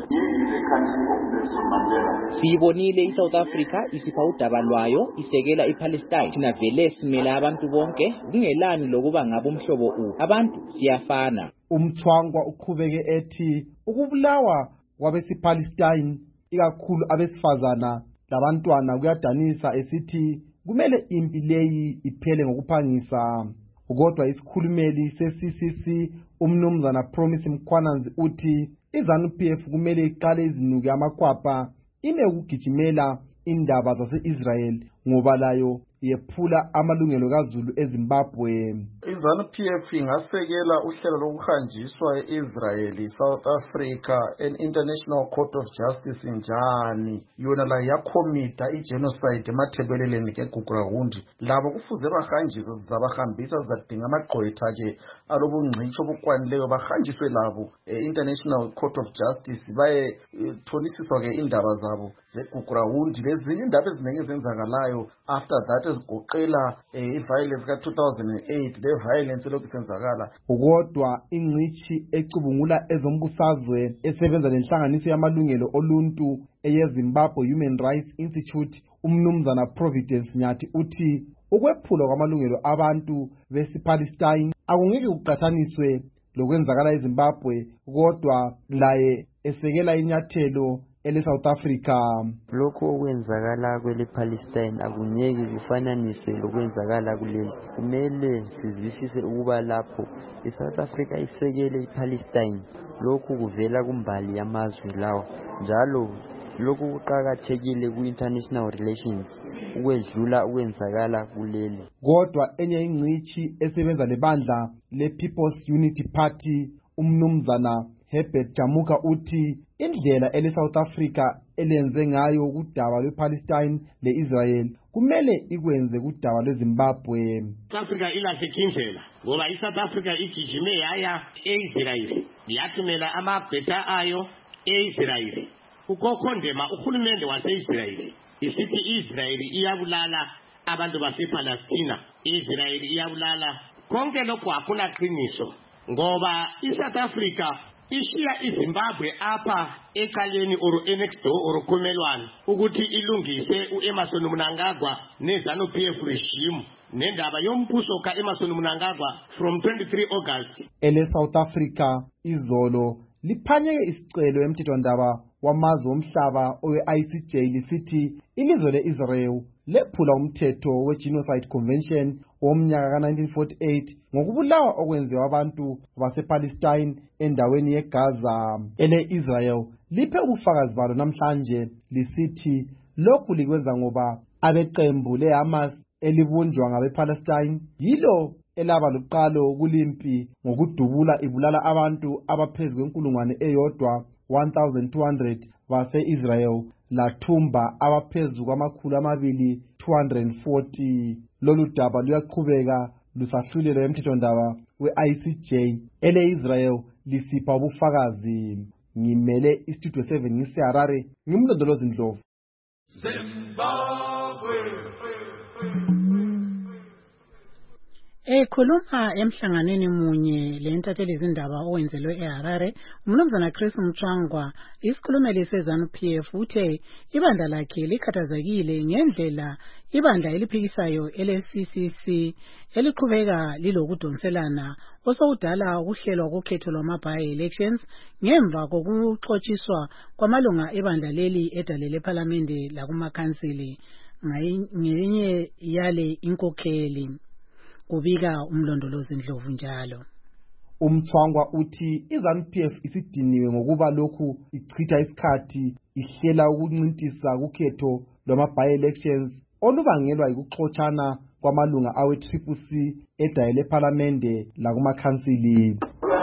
Siyibonile iSouth Africa isipha udaba lwayo isekela iPalestine. Thina vele simela abantu bonke kungelani lokuba ngabomhlobo u. Abantu siyafana. Umthwangwa uqhubeke ethi ukubulawa kwabesipalestine ikakhulu abesifazana labantwana kuyadanisa esithi kumele impi leyi iphele ngokuphangisa. Kodwa isikhulumeli se-C C C umnumzana Promise Mkhwananzi uthi izanu P F kumele iqale izinuke amakwapa ime ukugijimela indaba zase-Israel ngoba layo yephula amalungelo kaZulu eZimbabwe. Izanu P F ingasekela uhlelo lokuhanjiswa e-Israel South Africa e-International Court of Justice njani yona la yakhomita i-genocide emathebeleleni keGugurawundi labo kufuze bahanjiswe zabahambisa zadinga amagqwetha ke alobungcitsho obukwanileyo bahanjiswe labo e-International Court of Justice baye thonisiswa ke indaba zabo zeGugurawundi lezinye indaba eziningi ezenzakalayo after that ezigoqela i-violence ka-two thousand eight le violence lokhu isenzakala. Kodwa ingcishi ecubungula ezombusazwe esebenza lenhlanganiso yamalungelo oluntu eyeZimbabwe Human Rights Institute umnumzana Providence Nyathi uthi ukwephulwa kwamalungelo abantu besipalestine akungeke kuqhathaniswe lokwenzakala eZimbabwe kodwa laye esekela inyathelo ele South Africa. Lokho okwenzakala kwele Palestine akunyeki kufananiswe lokwenzakala kuleli. Kumele sizwisise ukuba lapho iSouth Africa isekele iPalestine lokhu kuvela kumbali yamazwe lawa njalo lokhu kuqhakathekile ku-international relations ukwedlula ukwenzakala kuleli. Kodwa enye ingcishi esebenza lebandla le-People's Unity Party umnumzana Herbert Jamuka uthi indlela ele South Africa elenze ngayo kudaba lwePalestine leIsrael kumele ikwenze kudaba lweZimbabwe. South Africa ilahleke indlela ngoba iSouth Africa igijime yaya eIsrael yathumela amabheta ayo eIsrael ukukhondema uhulumende waseIsrael isithi iIsrael iyabulala abantu basePalestina, iIsrael iyabulala konke lokho akuna qiniso ngoba iSouth Africa ishiya iZimbabwe apha ekaleni or next door or kumelwana ukuthi ilungise uEmmerson Mnangagwa neZANU P F regime nendaba yombuso kaEmmerson Mnangagwa from twenty-three August. ele South Africa izolo liphanyeke isicelo emthethwandaba wamazwe omhlaba owe-I C J lisithi ilizwe le-Israel lephula umthetho we-Genocide Convention womnyaka ka-nineteen forty-eight ngokubulawa okwenziwa abantu basePalestine endaweni yeGaza. ele-Israel liphe ubufakazi balo namhlanje lisithi lokhu likwenza ngoba abeqembu le-Hamas elibunjwa ngabePalestine yilo elaba luqalo kulimpi ngokudubula ibulala abantu abaphezu kwenkulungwane eyodwa one thousand two hundred base-Israel lathumba abaphezu kwamakhulu amabili two hundred forty. Lolu daba luyaqhubeka lusahlulelwa emthethwandaba we-I C J. ele-Israel lisipha ubufakazi. Ngimele istudio seven ngiseHarare, ngimlondolozi Ndlovu. Zimbabwe. Ekhuluma emhlanganweni munye lentatheli izindaba owenzelwe eHarare, umnumzana Chris Mchangwa, isikhulumeli seZANU P F uthe ibandla lakhe likhathazekile ngendlela ibandla eliphikisayo ele-C C C eliqhubeka lilokudonselana osokudala ukuhlelwa kokhetho lwama-by-elections ngemva kokuxotshiswa kwamalunga ebandla leli edalele ephalamende lakumakhansili ngenye yale inkokheli. Kubika umlondolozi Ndlovu njalo. Umthwangwa uthi iZANU P F isidiniwe ngokuba lokhu ichitha isikhathi ihlela ukuncintisa kukhetho lwama-by-elections olubangelwa yikuxotshana kwamalunga awe-Triple C edayele ephalamende lakumakhansili.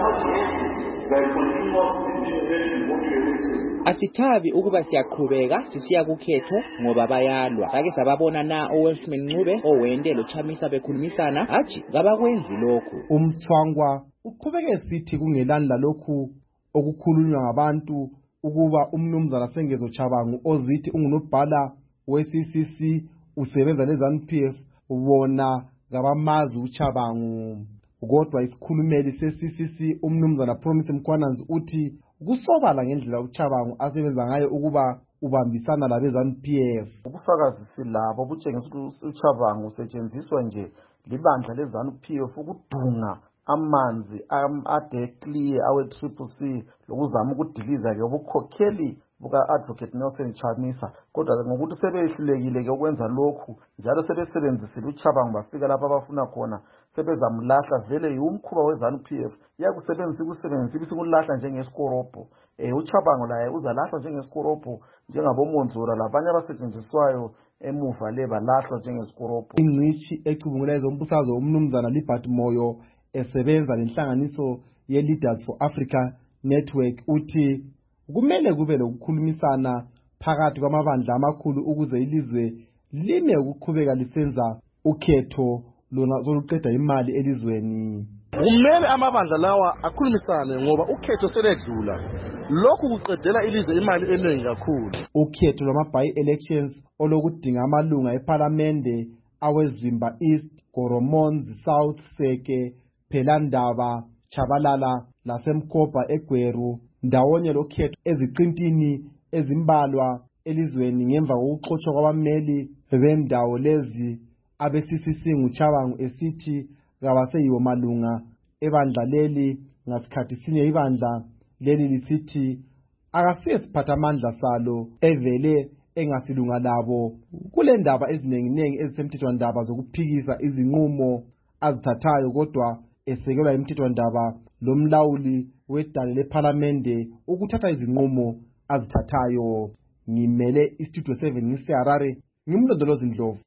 Asithabi ukuba siyaqhubeka sisiya kukhetho ngoba bayalwa. Sake sababona na oWelshman Ncube owende loChamisa bekhulumisana haji ngabakwenzi lokhu. Umthwangwa uqhubeke esithi kungelani lalokhu okukhulunywa ngabantu ukuba umnumzana Sengezo Chabangu ozithi ungunobhala we-C C C usebenza neZANU P F bona ngabamazi uChabangu. Kodwa isikhulumeli se-C C C umnumzana Promise Mkhwananzi uthi kusobala ngendlela uChabangu asebenza ngayo ukuba ubambisana labeZANU P F. Ubufakazi silabo butshengisa ukuthi uChabangu usetshenziswa nje libandla leZANU P F ukudunga amanzi ade clear awe-Triple C lokuzama ukudiliza ke ubukhokheli buka-Advocate Nelson Chamisa. Kodwa ngokuthi sebehlulekile ke ukwenza lokhu njalo sebesebenzisile uChabangu bafika lapha abafuna khona sebezamlahla vele yumkhuba weZANU P F yakusebenzisa ukusebenzisa ibisekulahla njengesikoropo. Eh uChabangu laye uzalahlwa njengesikoropo njengaboMonzura labanye abasetshenziswayo emuva le balahlwa njengesikoropo. Ingcishi ecubungula ezombusazwe umnumzana Libert Moyo esebenza lenhlanganiso ye-Leaders for Africa Network uthi kumele kube lokukhulumisana phakathi kwamabandla amakhulu ukuze ilizwe lime ukuqhubeka lisenza ukhetho lona zoluqeda imali elizweni. Kumele amabandla lawa akhulumisane ngoba ukhetho seledlula. Lokhu kuqedela ilizwe imali eningi kakhulu. Ukhetho lwama-by-elections olokudinga amalunga ephalamende aweZimba East, Goromonzi South, Seke, Phelandaba, Chabalala laseMkopa eGweru ndawonye lokhetho eziqintini ezimbalwa elizweni ngemva kokuxotshwa kwabameli bendawo lezi abe-C C C nguChabangu esithi kabaseyiwo malunga ebandla leli ngasikhathi sinye ibandla leli lisithi akasiye siphathamandla salo evele engasilunga labo kule ndaba ezinenginengi ezisemthethwandaba zokuphikisa izinqumo azithathayo kodwa esekelwa imthethwandaba lomlawuli wedale lephalamende ukuthatha izinqumo azithathayo. Ngimele istudio seven ngiseHarare, ngimlondolozi Ndlovu.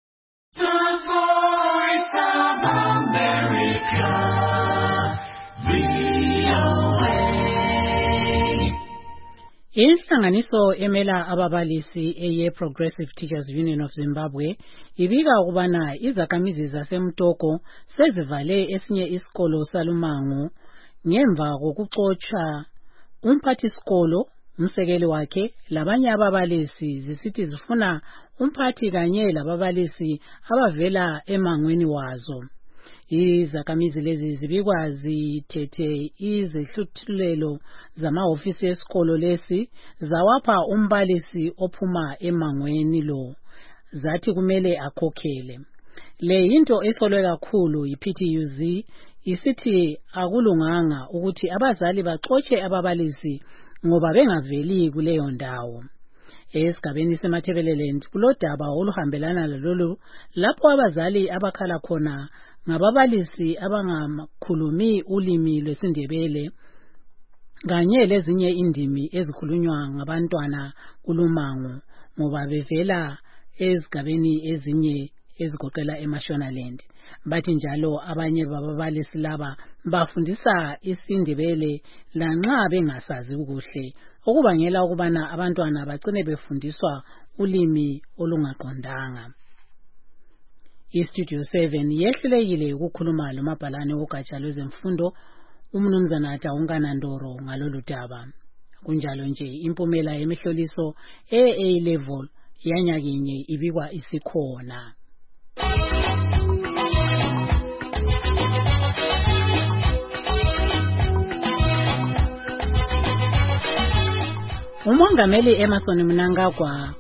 Inhlanganiso emela ababalisi eye Progressive Teachers Union of Zimbabwe ibika ukubana izakhamizi zaseMtoko sezivale esinye isikolo salumango ngemva kokuxotsha umphathisikolo umsekeli wakhe labanye ababalisi zisithi zifuna umphathi kanye lababalisi abavela emangweni wazo. Izakhamizi lezi zibikwa zithethe izehluthulelo zamahhovisi esikolo lesi zawapha umbalisi ophuma emangweni lo, zathi kumele akhokhele. Le into esolwe kakhulu yi-P T U Z isithi akulunganga ukuthi abazali baxotshe ababalisi ngoba bengaveli kuleyo ndawo. Esigabeni seMatabeleland kulodaba oluhambelana lalolu lapho abazali abakhala khona ngababalisi abangakhulumi ulimi lwesiNdebele kanye lezinye indimi ezikhulunywa ngabantwana kulumango ngoba bevela ezigabeni ezinye ezigoqela eMashonaland. Bathi njalo abanye bababalisi laba bafundisa isiNdebele lanxa bengasazi kuhle, okubangela ukubana abantwana bagcine befundiswa ulimi olungaqondanga. iStudio seven yehlulekile ukukhuluma lomabhalane wogatsha lwezemfundo umnumzana Taungana Ndoro ngalolu daba. Kunjalo nje impumela yemihloliso e-A level yanyakenye ibikwa isikhona. Umongameli Emmerson Mnangagwa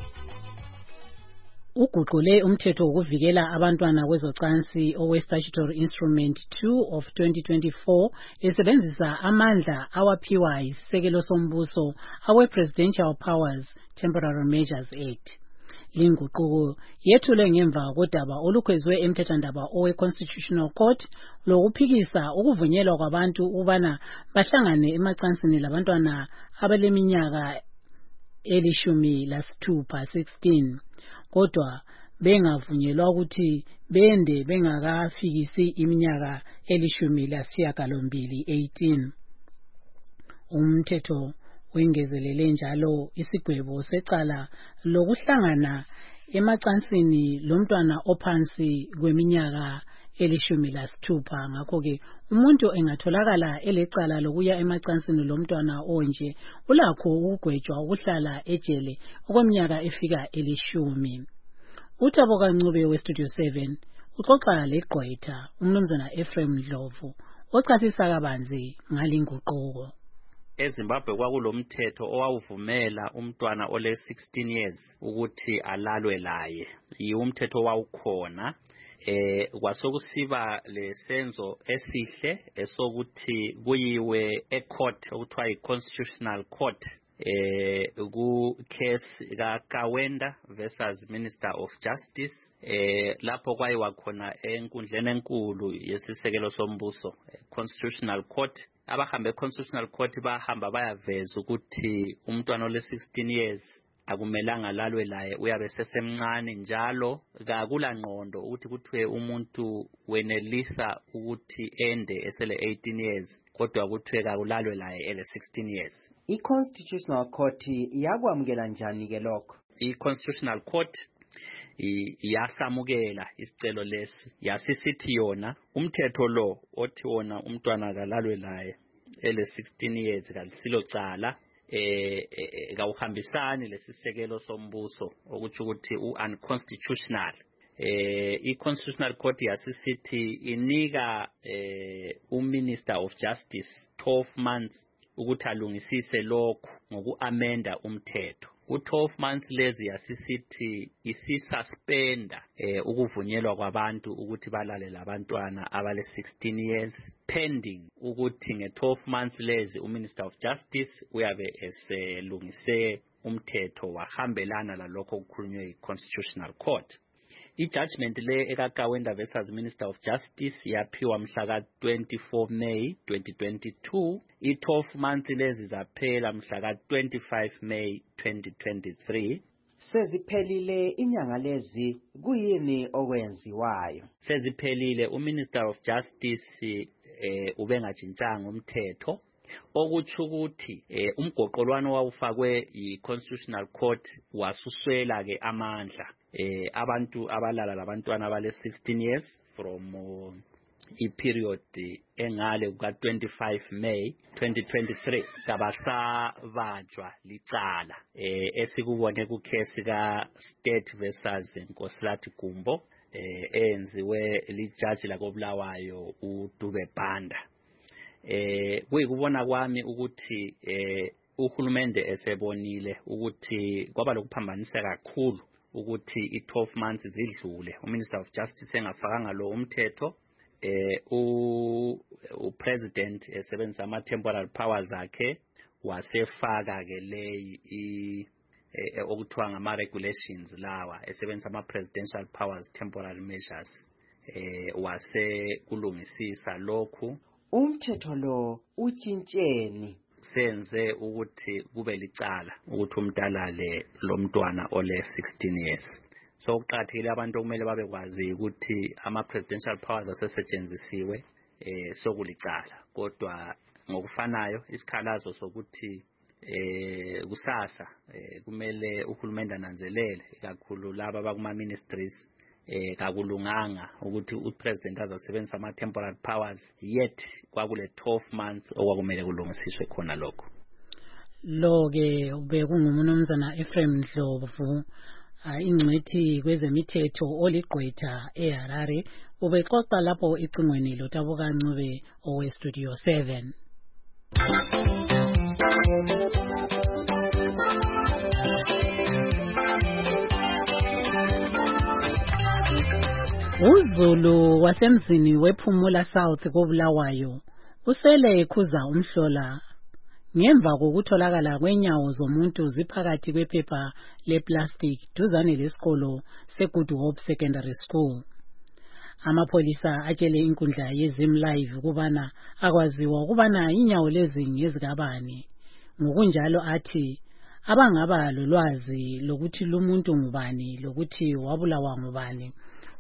uguqule umthetho wokuvikela abantwana kwezocansi owe Statutory Instrument two of twenty twenty-four esebenzisa amandla awaphiwa isisekelo sombuso awe Presidential Powers Temporary Measures Act. Linguquko yethule ngemva kodaba olukhwezwe emthethwandaba owe Constitutional Court lokuphikisa ukuvunyelwa kwabantu ubana bahlangane emacansini labantwana abaleminyaka elishumi lasithupha sixteen, kodwa bengavunyelwa ukuthi bende bengakafikisi iminyaka elishumi lasishiyagalombili eighteen. Umthetho wengezelele njalo isigwebo secala lokuhlangana emacansini lomntwana ophansi kweminyaka elishumi lasithupha. Ngakho ke umuntu engatholakala elecala lokuya emacansini lomntwana onje ulakho ukugwetshwa ukuhlala ejele okweminyaka efika elishumi. Uthabo Kancube weStudio seven uxoxa leGqwetha umnumzana Ephraim Ndlovu ochasisa kabanzi ngalinguquko. eZimbabwe kwakulomthetho owawuvumela umntwana ole sixteen years ukuthi alalwe laye. Yiumthetho wawukhona. Eh kwasokusiba lesenzo esihle esokuthi kuyiwe ecourt okuthiwa iConstitutional Court eh ku case ka Kawenda versus Minister of Justice eh lapho kwayiwa khona enkundleni enkulu yesisekelo sombuso Constitutional Court. Abahambe Constitutional Court bahamba bayaveza ukuthi umntwana ole sixteen years akumelanga lalwe laye uyabe sesemncane njalo kakula ngqondo ukuthi kuthiwe umuntu wenelisa ukuthi ende esele eighteen years kodwa kuthiwe kakulalwe laye ele sixteen years. I-Constitutional Court yakwamukela njani ke lokho? I-Constitutional Court yasamukela isicelo lesi yasisithi yona umthetho lo othi wona umntwana kalalwe laye ele sixteen years kalisilo cala eh kawuhambisani lesisekelo sombuso ukuthi ukuthi u-unconstitutional. Eh i-Constitutional Court yasisithi inika eh uMinister of Justice twelve months ukuthi alungisise lokhu ngokuamenda umthetho. U-twelve months lezi yasisithi isisuspenda eh ukuvunyelwa kwabantu ukuthi balale labantwana abale sixteen years pending ukuthi nge-twelve months lezi uMinister of Justice uyabe eselungise umthetho wahambelana lalokho okukhulunywe yi-Constitutional Court. I-judgment le ekakawenda versus Minister of Justice yaphiwa mhla ka twenty-four May twenty twenty-two. I-twelve months lezi zaphela mhla ka twenty-five May twenty twenty-three. Seziphelile inyanga lezi kuyini okwenziwayo? Seziphelile uMinister of Justice eh ubengajintshanga umthetho okuthi ukuthi eh umgoqolwano wawufakwe yi-Constitutional Court wasuswela ke amandla eh abantu abalala labantwana abale sixteen years from uh, iperiod engale kuka twenty-five May twenty twenty-three kabasabajwa licala eh esikubone ku case ka State versus Nkosilathi Gumbo eh enziwe lijaji la koBulawayo uDube Banda. Eh kuyikubona kwami ukuthi eh uhulumende esebonile ukuthi kwaba lokuphambanisa kakhulu ukuthi i twelve months zidlule uMinister of Justice engafakanga lo umthetho eh u upresident esebenzisa ama temporal powers akhe wasefaka ke leyi i okuthiwa ngama regulations lawa esebenzisa ama presidential powers temporal measures eh wase kulungisisa lokhu umthetho lo utshintsheni senze ukuthi kube licala ukuthi umntalale lo mntwana ole sixteen years. So uqathile abantu okumele babe kwazi ukuthi ama presidential powers asesetshenzisiwe eh sokulicala kodwa ngokufanayo isikhalazo sokuthi eh kusasa eh kumele uhulumende ananzelele kakhulu laba bakuma ministries eh kakulunganga ukuthi upresident azasebenzisa ama temporal powers yet kwakule twelve months okwakumele kulungisiswe khona lokho. Lo ke bekunguMnumzana Ephraim Ndlovu ingcithi kwezemithetho oligqwetha eHarare ubexoxa lapho icingweni loTabuka Ncube owe Studio seven. uZulu wasemzini wePhumula South koBulawayo usele ekhuza umhlola ngemva kokutholakala kwenyawo zomuntu ziphakathi kwephepha leplastic duzane lesikolo seGood Hope Secondary School. Amapolisa atshele inkundla yeZim Live kubana akwaziwa kubana inyawo lezi ngezikabani. Ngokunjalo athi abangaba lolwazi lokuthi lumuntu ngubani lokuthi wabulawa ngubani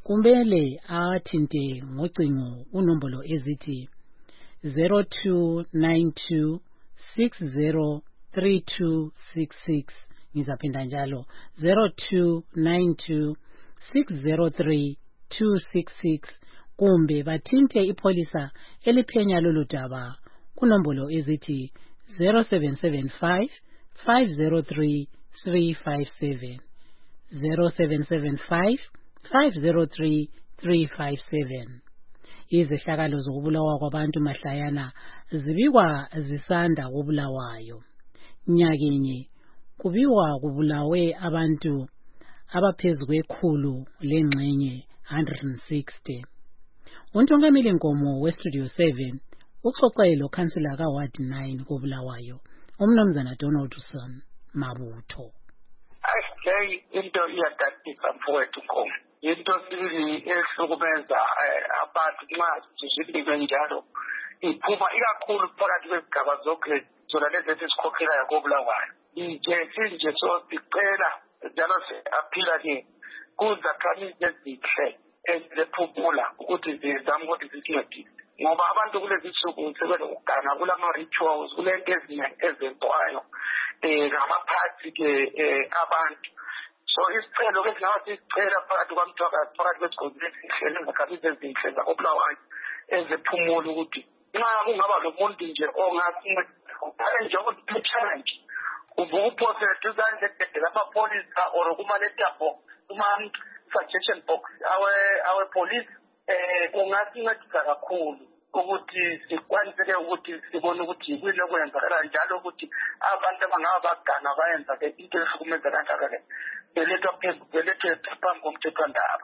kumele athinte ngocingo unombolo ezithi zero two nine two six zero three two six six ngizaphinda njalo zero two nine two six zero three two six six kumbe bathinte ipolisa eliphenya lolu daba kunombolo ezithi zero seven seven five five zero three three five seven zero seven seven five five zero three three five seven. Izehlakalo zokubulawa kwabantu mahlayana zibikwa zisanda koBulawayo. Nyakenye kubiwa kubulawe abantu abaphezulu kwekhulu lengxenye one hundred sixty. Untongameli Nkomo we Studio seven uxoxele lo councillor ka Ward nine koBulawayo uMnumzana Donaldson Mabutho. Asihleli into iyadadisa mfowethu Nkomo. Into sibili ehlukumeza abantu nxa zizibike njalo iphuma ikakhulu phakathi kwezigaba zonke zona lezi esikhokhelayo koBulawayo. Nje sinje so sicela njalo siaphila ke kuzakhamizi ezihle eziphumula ukuthi zizame ukuthi zithi ngoba abantu kulezi nsuku sebelokugana kulama rituals kulento ezinye ezentwayo eh ngamaphathi ke abantu. So isicelo ke singaba sicela phakathi kwamthwakazi phakathi kwesigodi esihlele ngakhabize ezinhle zakoBulawayo eziphumula ukuthi nxa kungaba lomuntu nje ongasinceda nje ukuthi challenge uvuka uphose duzane ledede lamapolisa or kuma-letterbox kuma-suggestion box awe police eh kungasincedisa kakhulu ukuthi sikwaniseke ukuthi sibone ukuthi kuyini okwenzakala njalo ukuthi abantu abangaba bagana bayenza ke into ehlukumeza kangaka ke belethwa belethwe phambi komthethwandaba.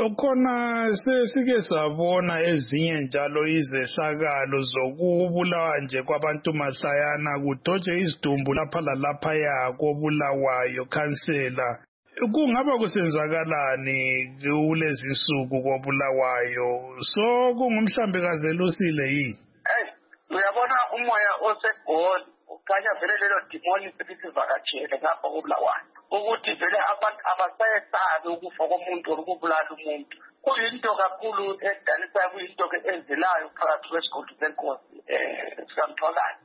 Khona sesike sabona ezinye njalo izehlakalo zokubulawa nje kwabantu mahlayana kudoje isidumbu lapha lalaphaya koBulawayo kansela. Kungaba kusenzakalani kulezi nsuku koBulawayo so kungumhlambe kazelusile yini? Eh uyabona umoya osegoli ukhanya vele lelo demoni sibisivakatshele ngapha koBulawayo ukuthi vele abantu abasayesabi ukufa komuntu ukubulala umuntu. Kuyinto kakhulu edanisa kuyinto ke enzilayo phakathi kwesigodi senkosi eh sikamthwakazi.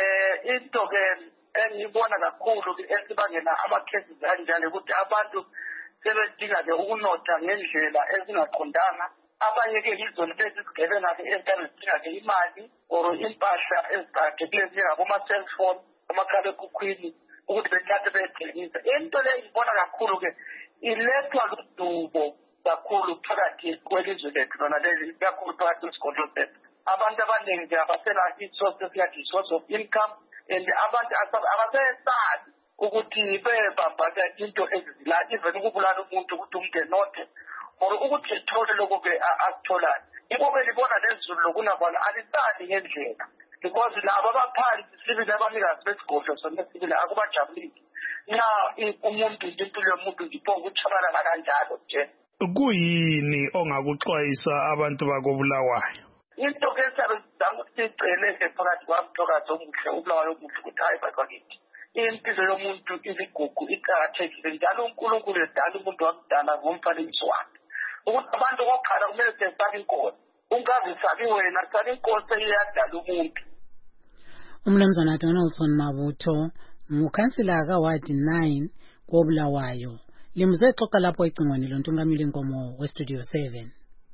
Eh into ke engibona kakhulu esibangela ama-cases kanjalo ukuthi abantu sebedinga ke ukunotha ngendlela ezingaqondanga abanye-ke izona lezi zigebenga-ke ezitane zidinga-ke imali or impahla eziqakathekileyo njengaboma-cellphone amakhalekhukhwini ukuthi bethathe beyithengisa. Into leyo ngibona kakhulu-ke ilethwa ludubo kakhulu phakathi kwelizwe lethu lona leli, kakhulu phakathi kwesigodlo sethu. Abantu abaningi nje abasela i-source esiyathi i-source of income, and abantu abasesazi ukuthi bebabhaka into ezizila even ukubulala umuntu ukuthi umuntu enothe or ukuthi ethole lokho-ke akutholayo. Ikho-ke libona lezulu lokunabona alisali ngendlela because labo abaphansi sibili abanikazi besigodlo sona sibili akubajabulisi. Na umuntu impilo yomuntu ngibonga ukuchabalala kanjalo nje. Kuyini ongakuxwayisa abantu bakobulawayo? Into ke sabe sizama ukuthi sicele phakathi kwamthokazi omuhle ubulawayo omuhle ukuthi hayi bakwakithi impilo yomuntu izigugu iqakathekile njalo uNkulunkulu edala umuntu wamdala ngomfanekiso wakhe ukuthi abantu kokhala kumele sesaba inkosi ungazisabi wena saba inkosi eyadala umuntu. Umnumzana Donaldson Mabutho ngukhansila kaWard nine kobulawayo limze xoxa lapho icingweni lontungameli inkomo westudio seven.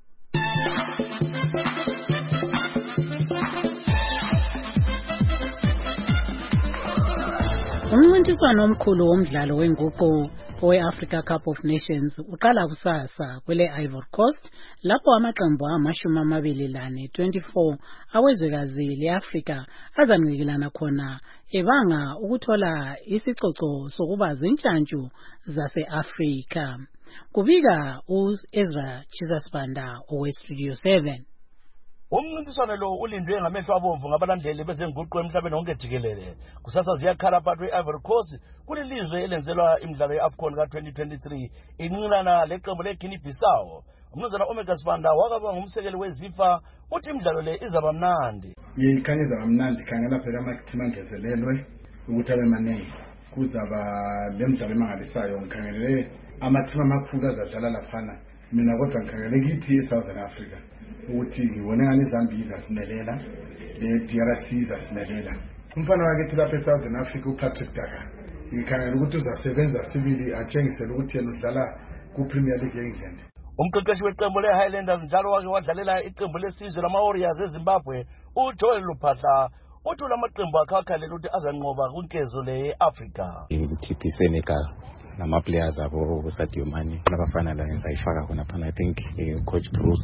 Umncintiswano omkhulu womdlalo wenguqu owe-Africa Cup of Nations uqala kusasa kwele Ivory Coast lapho amaqembu amashumi amabili lane twenty-four awezwekazi le-Afrika azamnikezelana khona ebanga ukuthola isicoco sokuba zintshantshu zase-Afrika. Kubika u-Ezra Chisasbanda owe-Studio seven. Umncintiswano lo ulindwe ngamehlo abomvu ngabalandeli bezenguqu emhlabeni wonke jikelele. Kusasa ziyakhala phakathi kwe-Ivory Coast kulilizwe elenzelwa imidlalo ye-AFCON ka twenty twenty-three inqilana leqembu le-Guinea Bissau. Umnumzana Omega Sibanda wakaba ngumsekeli wezifa uthi imidlalo le izaba mnandi. Yikhanya izaba mnandi khangela phela amathima angezelelwe ukuthi abe maningi. Kuzaba lemidlalo emangalisayo ngikhangelele amathima amakhulu azadlala laphana. Mina kodwa ngikhangele kithi eSouthern Africa. Ukuthi ngibone ngani iZambia izasimelela le-D R C izasimelela. Umfana wakithi lapha eSouthern Africa uPatrick Daka ngikhangela ukuthi uzasebenza sibili atshengisele ukuthi yena udlala ku-Premier League ye-England. Umqeqeshi weqembu le-Highlanders njalo wake wadlalela iqembu lesizwe lama-Warriors eZimbabwe uJoel Luphahla uthi lamaqembu akhe akhalela ukuthi azanqoba kwinkezo le-Afrika. T P Senegal nama players abo Sadio Mane labafana la ngenza ifaka khona phana. I think uh, Coach Bruce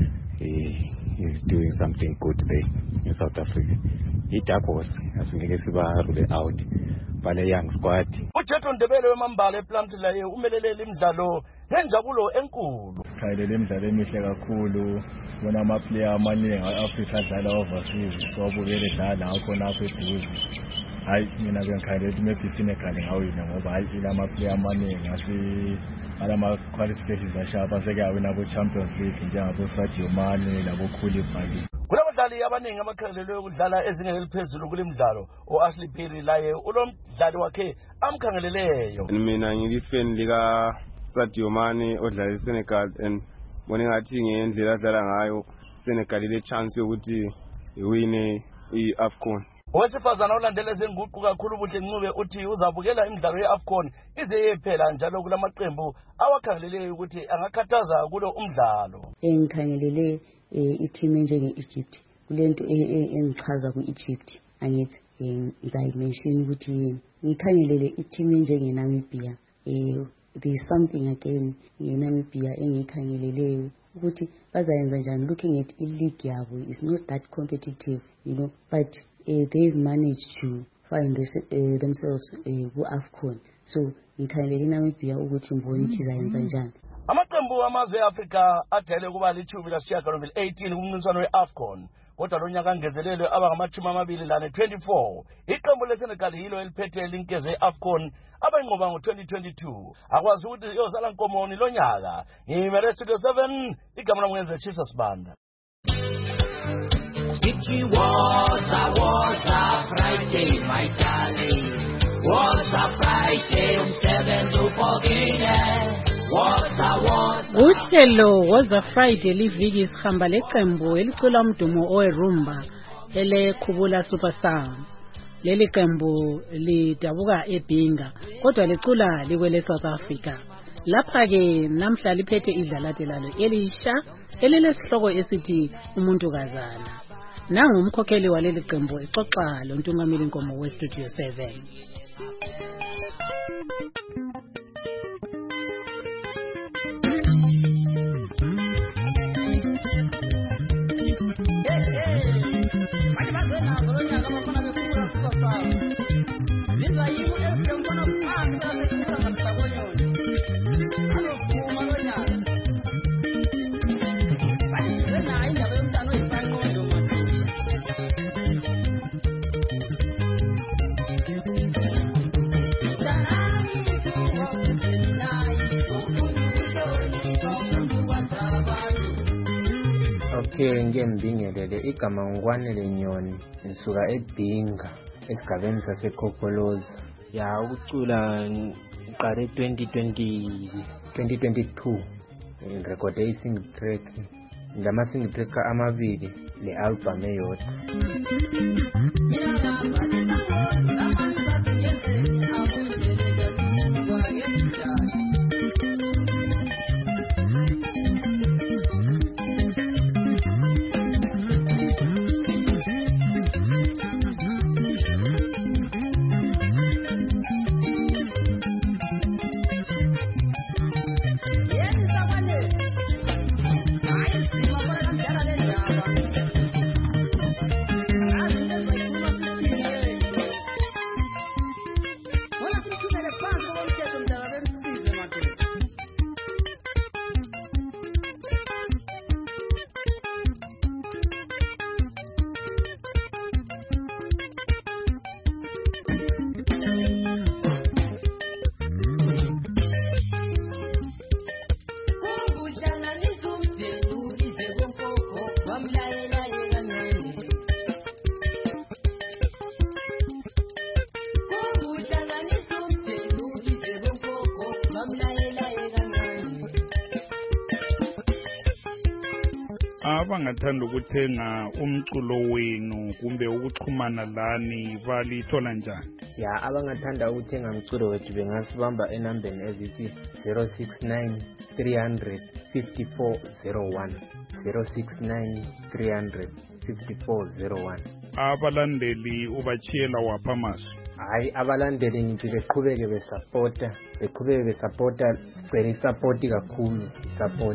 uh, is doing something good there in South Africa. Idark horse asingeke siba rule out bale young squad. uJethro Ndebele wemambala ePlumtree laye umelelele imidlalo yenjabulo enkulu. Khayelele imidlalo emihle kakhulu bona ama player amaningi eAfrica adlala overseas so abukele dlala ngakho lapho eduze. Hayi mina ngiyakhala ukuthi maybe Senegal ngawina ngoba hayi ilama player amaningi asi alama qualifications ashaba seke awina ku Champions League njengabo Sadio Mane labo Koulibaly. Kulabadlali abaningi amakhangelelwe ukudlala ezingeni eliphezulu kulemidlalo uAshley Phiri laye ulomdlali wakhe amkhangeleleyo. Mina ngilifan lika Sadio Mane odlala eSenegal and bona ngathi ngendlela adlala ngayo Senegal ile chance yokuthi iwine iAfcon. Owesifazana olandela ezenguqu kakhulu ubuhle Ncube uthi uzabukela imidlalo yeAfcon ize yephela njalo kulamaqembu awakhangeleleyo ukuthi angakhathaza kulo umdlalo. Engikhangelele i-team njenge-Egypt kulento engichaza ku-Egypt angithi ngizayimention ukuthi ngikhangelele i-team njenge-Namibia. There is something again nge-Namibia engikhangeleleyo ukuthi bazayenza njani. Looking at i-league yabo is not that competitive, you know, but uh, they've managed to find this, uh, themselves ku-AFCON. Uh, so ngikhangelele i-Namibia ukuthi ngibone ukuthi izayenza njani. Amaqembu amazwe e-Afrika adele kuba lichumi lasishiyagalombili eighteen kumncintiswano we-AFCON. Kodwa lo nyaka angezelelwe abangamashumi amabili lane twenty-four. Iqembu leSenegal yilo eliphethe linkezo ye-AFCON abayinqoba ngo twenty twenty-two. Akwazi ukuthi iyozala nkomoni lo nyaka. Ngimele Studio seven igama lami ngenze Chisasbanda. It was a was a Friday, my darling. Was a Friday um seven to Uhlelo was a Friday liviki isihamba leqembu elicula umdumo owerumba ele Khubula Super Sounds. Leli qembu lidabuka eBinga kodwa licula likwele South Africa. Lapha-ke namhla liphethe idlalate lalo elisha elilesihloko esithi umuntu kazana. Nangu umkhokheli waleli qembu exoxa lontungameli Nkomo we-Studio seven. Okay, ngiyembingelele igama ngikwanele Nyoni ngisuka eDinga esigabeni saseKhokholoza. Ya ukucula ngiqale twenty twenty-two ngirekhode i-single track ngama single track amabili le album eyodwa. Abangathanda ukuthenga umculo wenu kumbe ukuxhumana lani balithola njani? Ya abangathanda ukuthenga umculo wethu bengasibamba enambeni ezithi zero six nine three hundred fifty-four zero one zero six nine three hundred fifty-four zero one. Abalandeli ubachiyela wapha masu? Hayi abalandeli ngithi beqhubeke besupporta beqhubeke besupporta sicela isupport kakhulu support.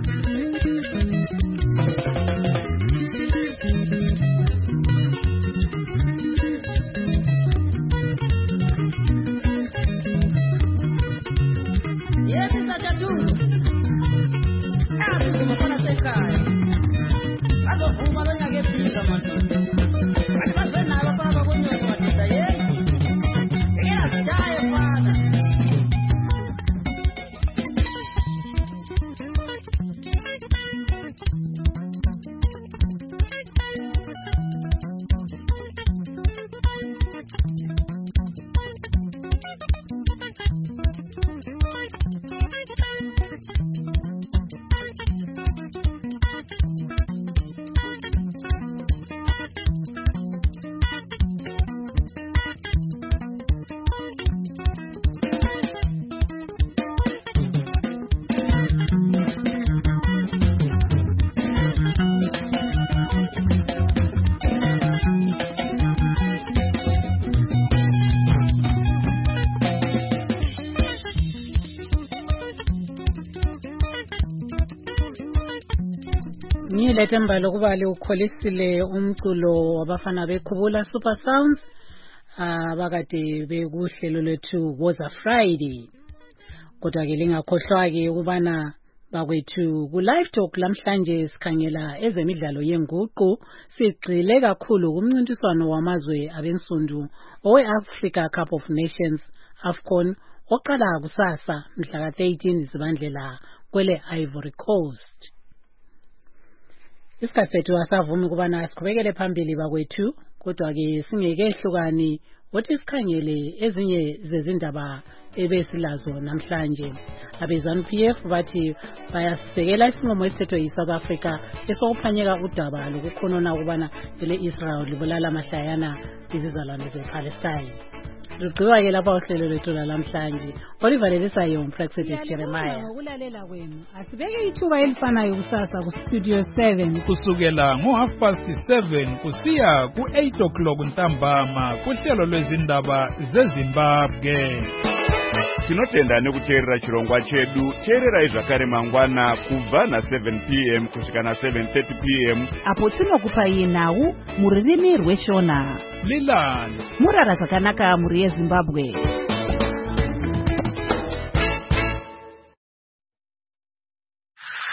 Ngilethemba lokuba liukholisile umculo wabafana bekhubula Super Sounds abakade bekuhlelo lethu Woza Friday. Kodwa ke lingakhohlwa ke ukubana bakwethu ku live talk lamhlanje sikhangela ezemidlalo yenguqu sigxile kakhulu kumncintiswano wamazwe abensundu owe Africa Cup of Nations AFCON oqala kusasa mhla ka thirteen Zibandlela kwele Ivory Coast. Isikhathi sethu asavumi kubana siqhubekele phambili bakwethu kodwa ke singeke hlukani wothi sikhangele ezinye zezindaba ebesilazo namhlanje. Abezanu P F bathi bayasisekela isinqumo esithethwe yiSouth Africa esokuphanyeka udaba lokukhonona ukubana le Israel libulala amahlayana izizalwane zePalestine. Sigqiba ke lapha uhlelo lwethu lamhlanje. Olivalelisayo umpraxedis Jeremiah. Ngokulalela kwenu, asibeke ithuba elifanayo kusasa ku Studio seven kusukela ngo half past seven kusiya ku eight o'clock ntambama kuhlelo lwezindaba zeZimbabwe. Tinotenda nekuteerera chirongwa chedu. Teererai zvakare mangwana kubva na seven p m kusvika na seven thirty p m apo tinokupai nhau muririmi rweshona. Lilani murara zvakanaka muri yeZimbabwe.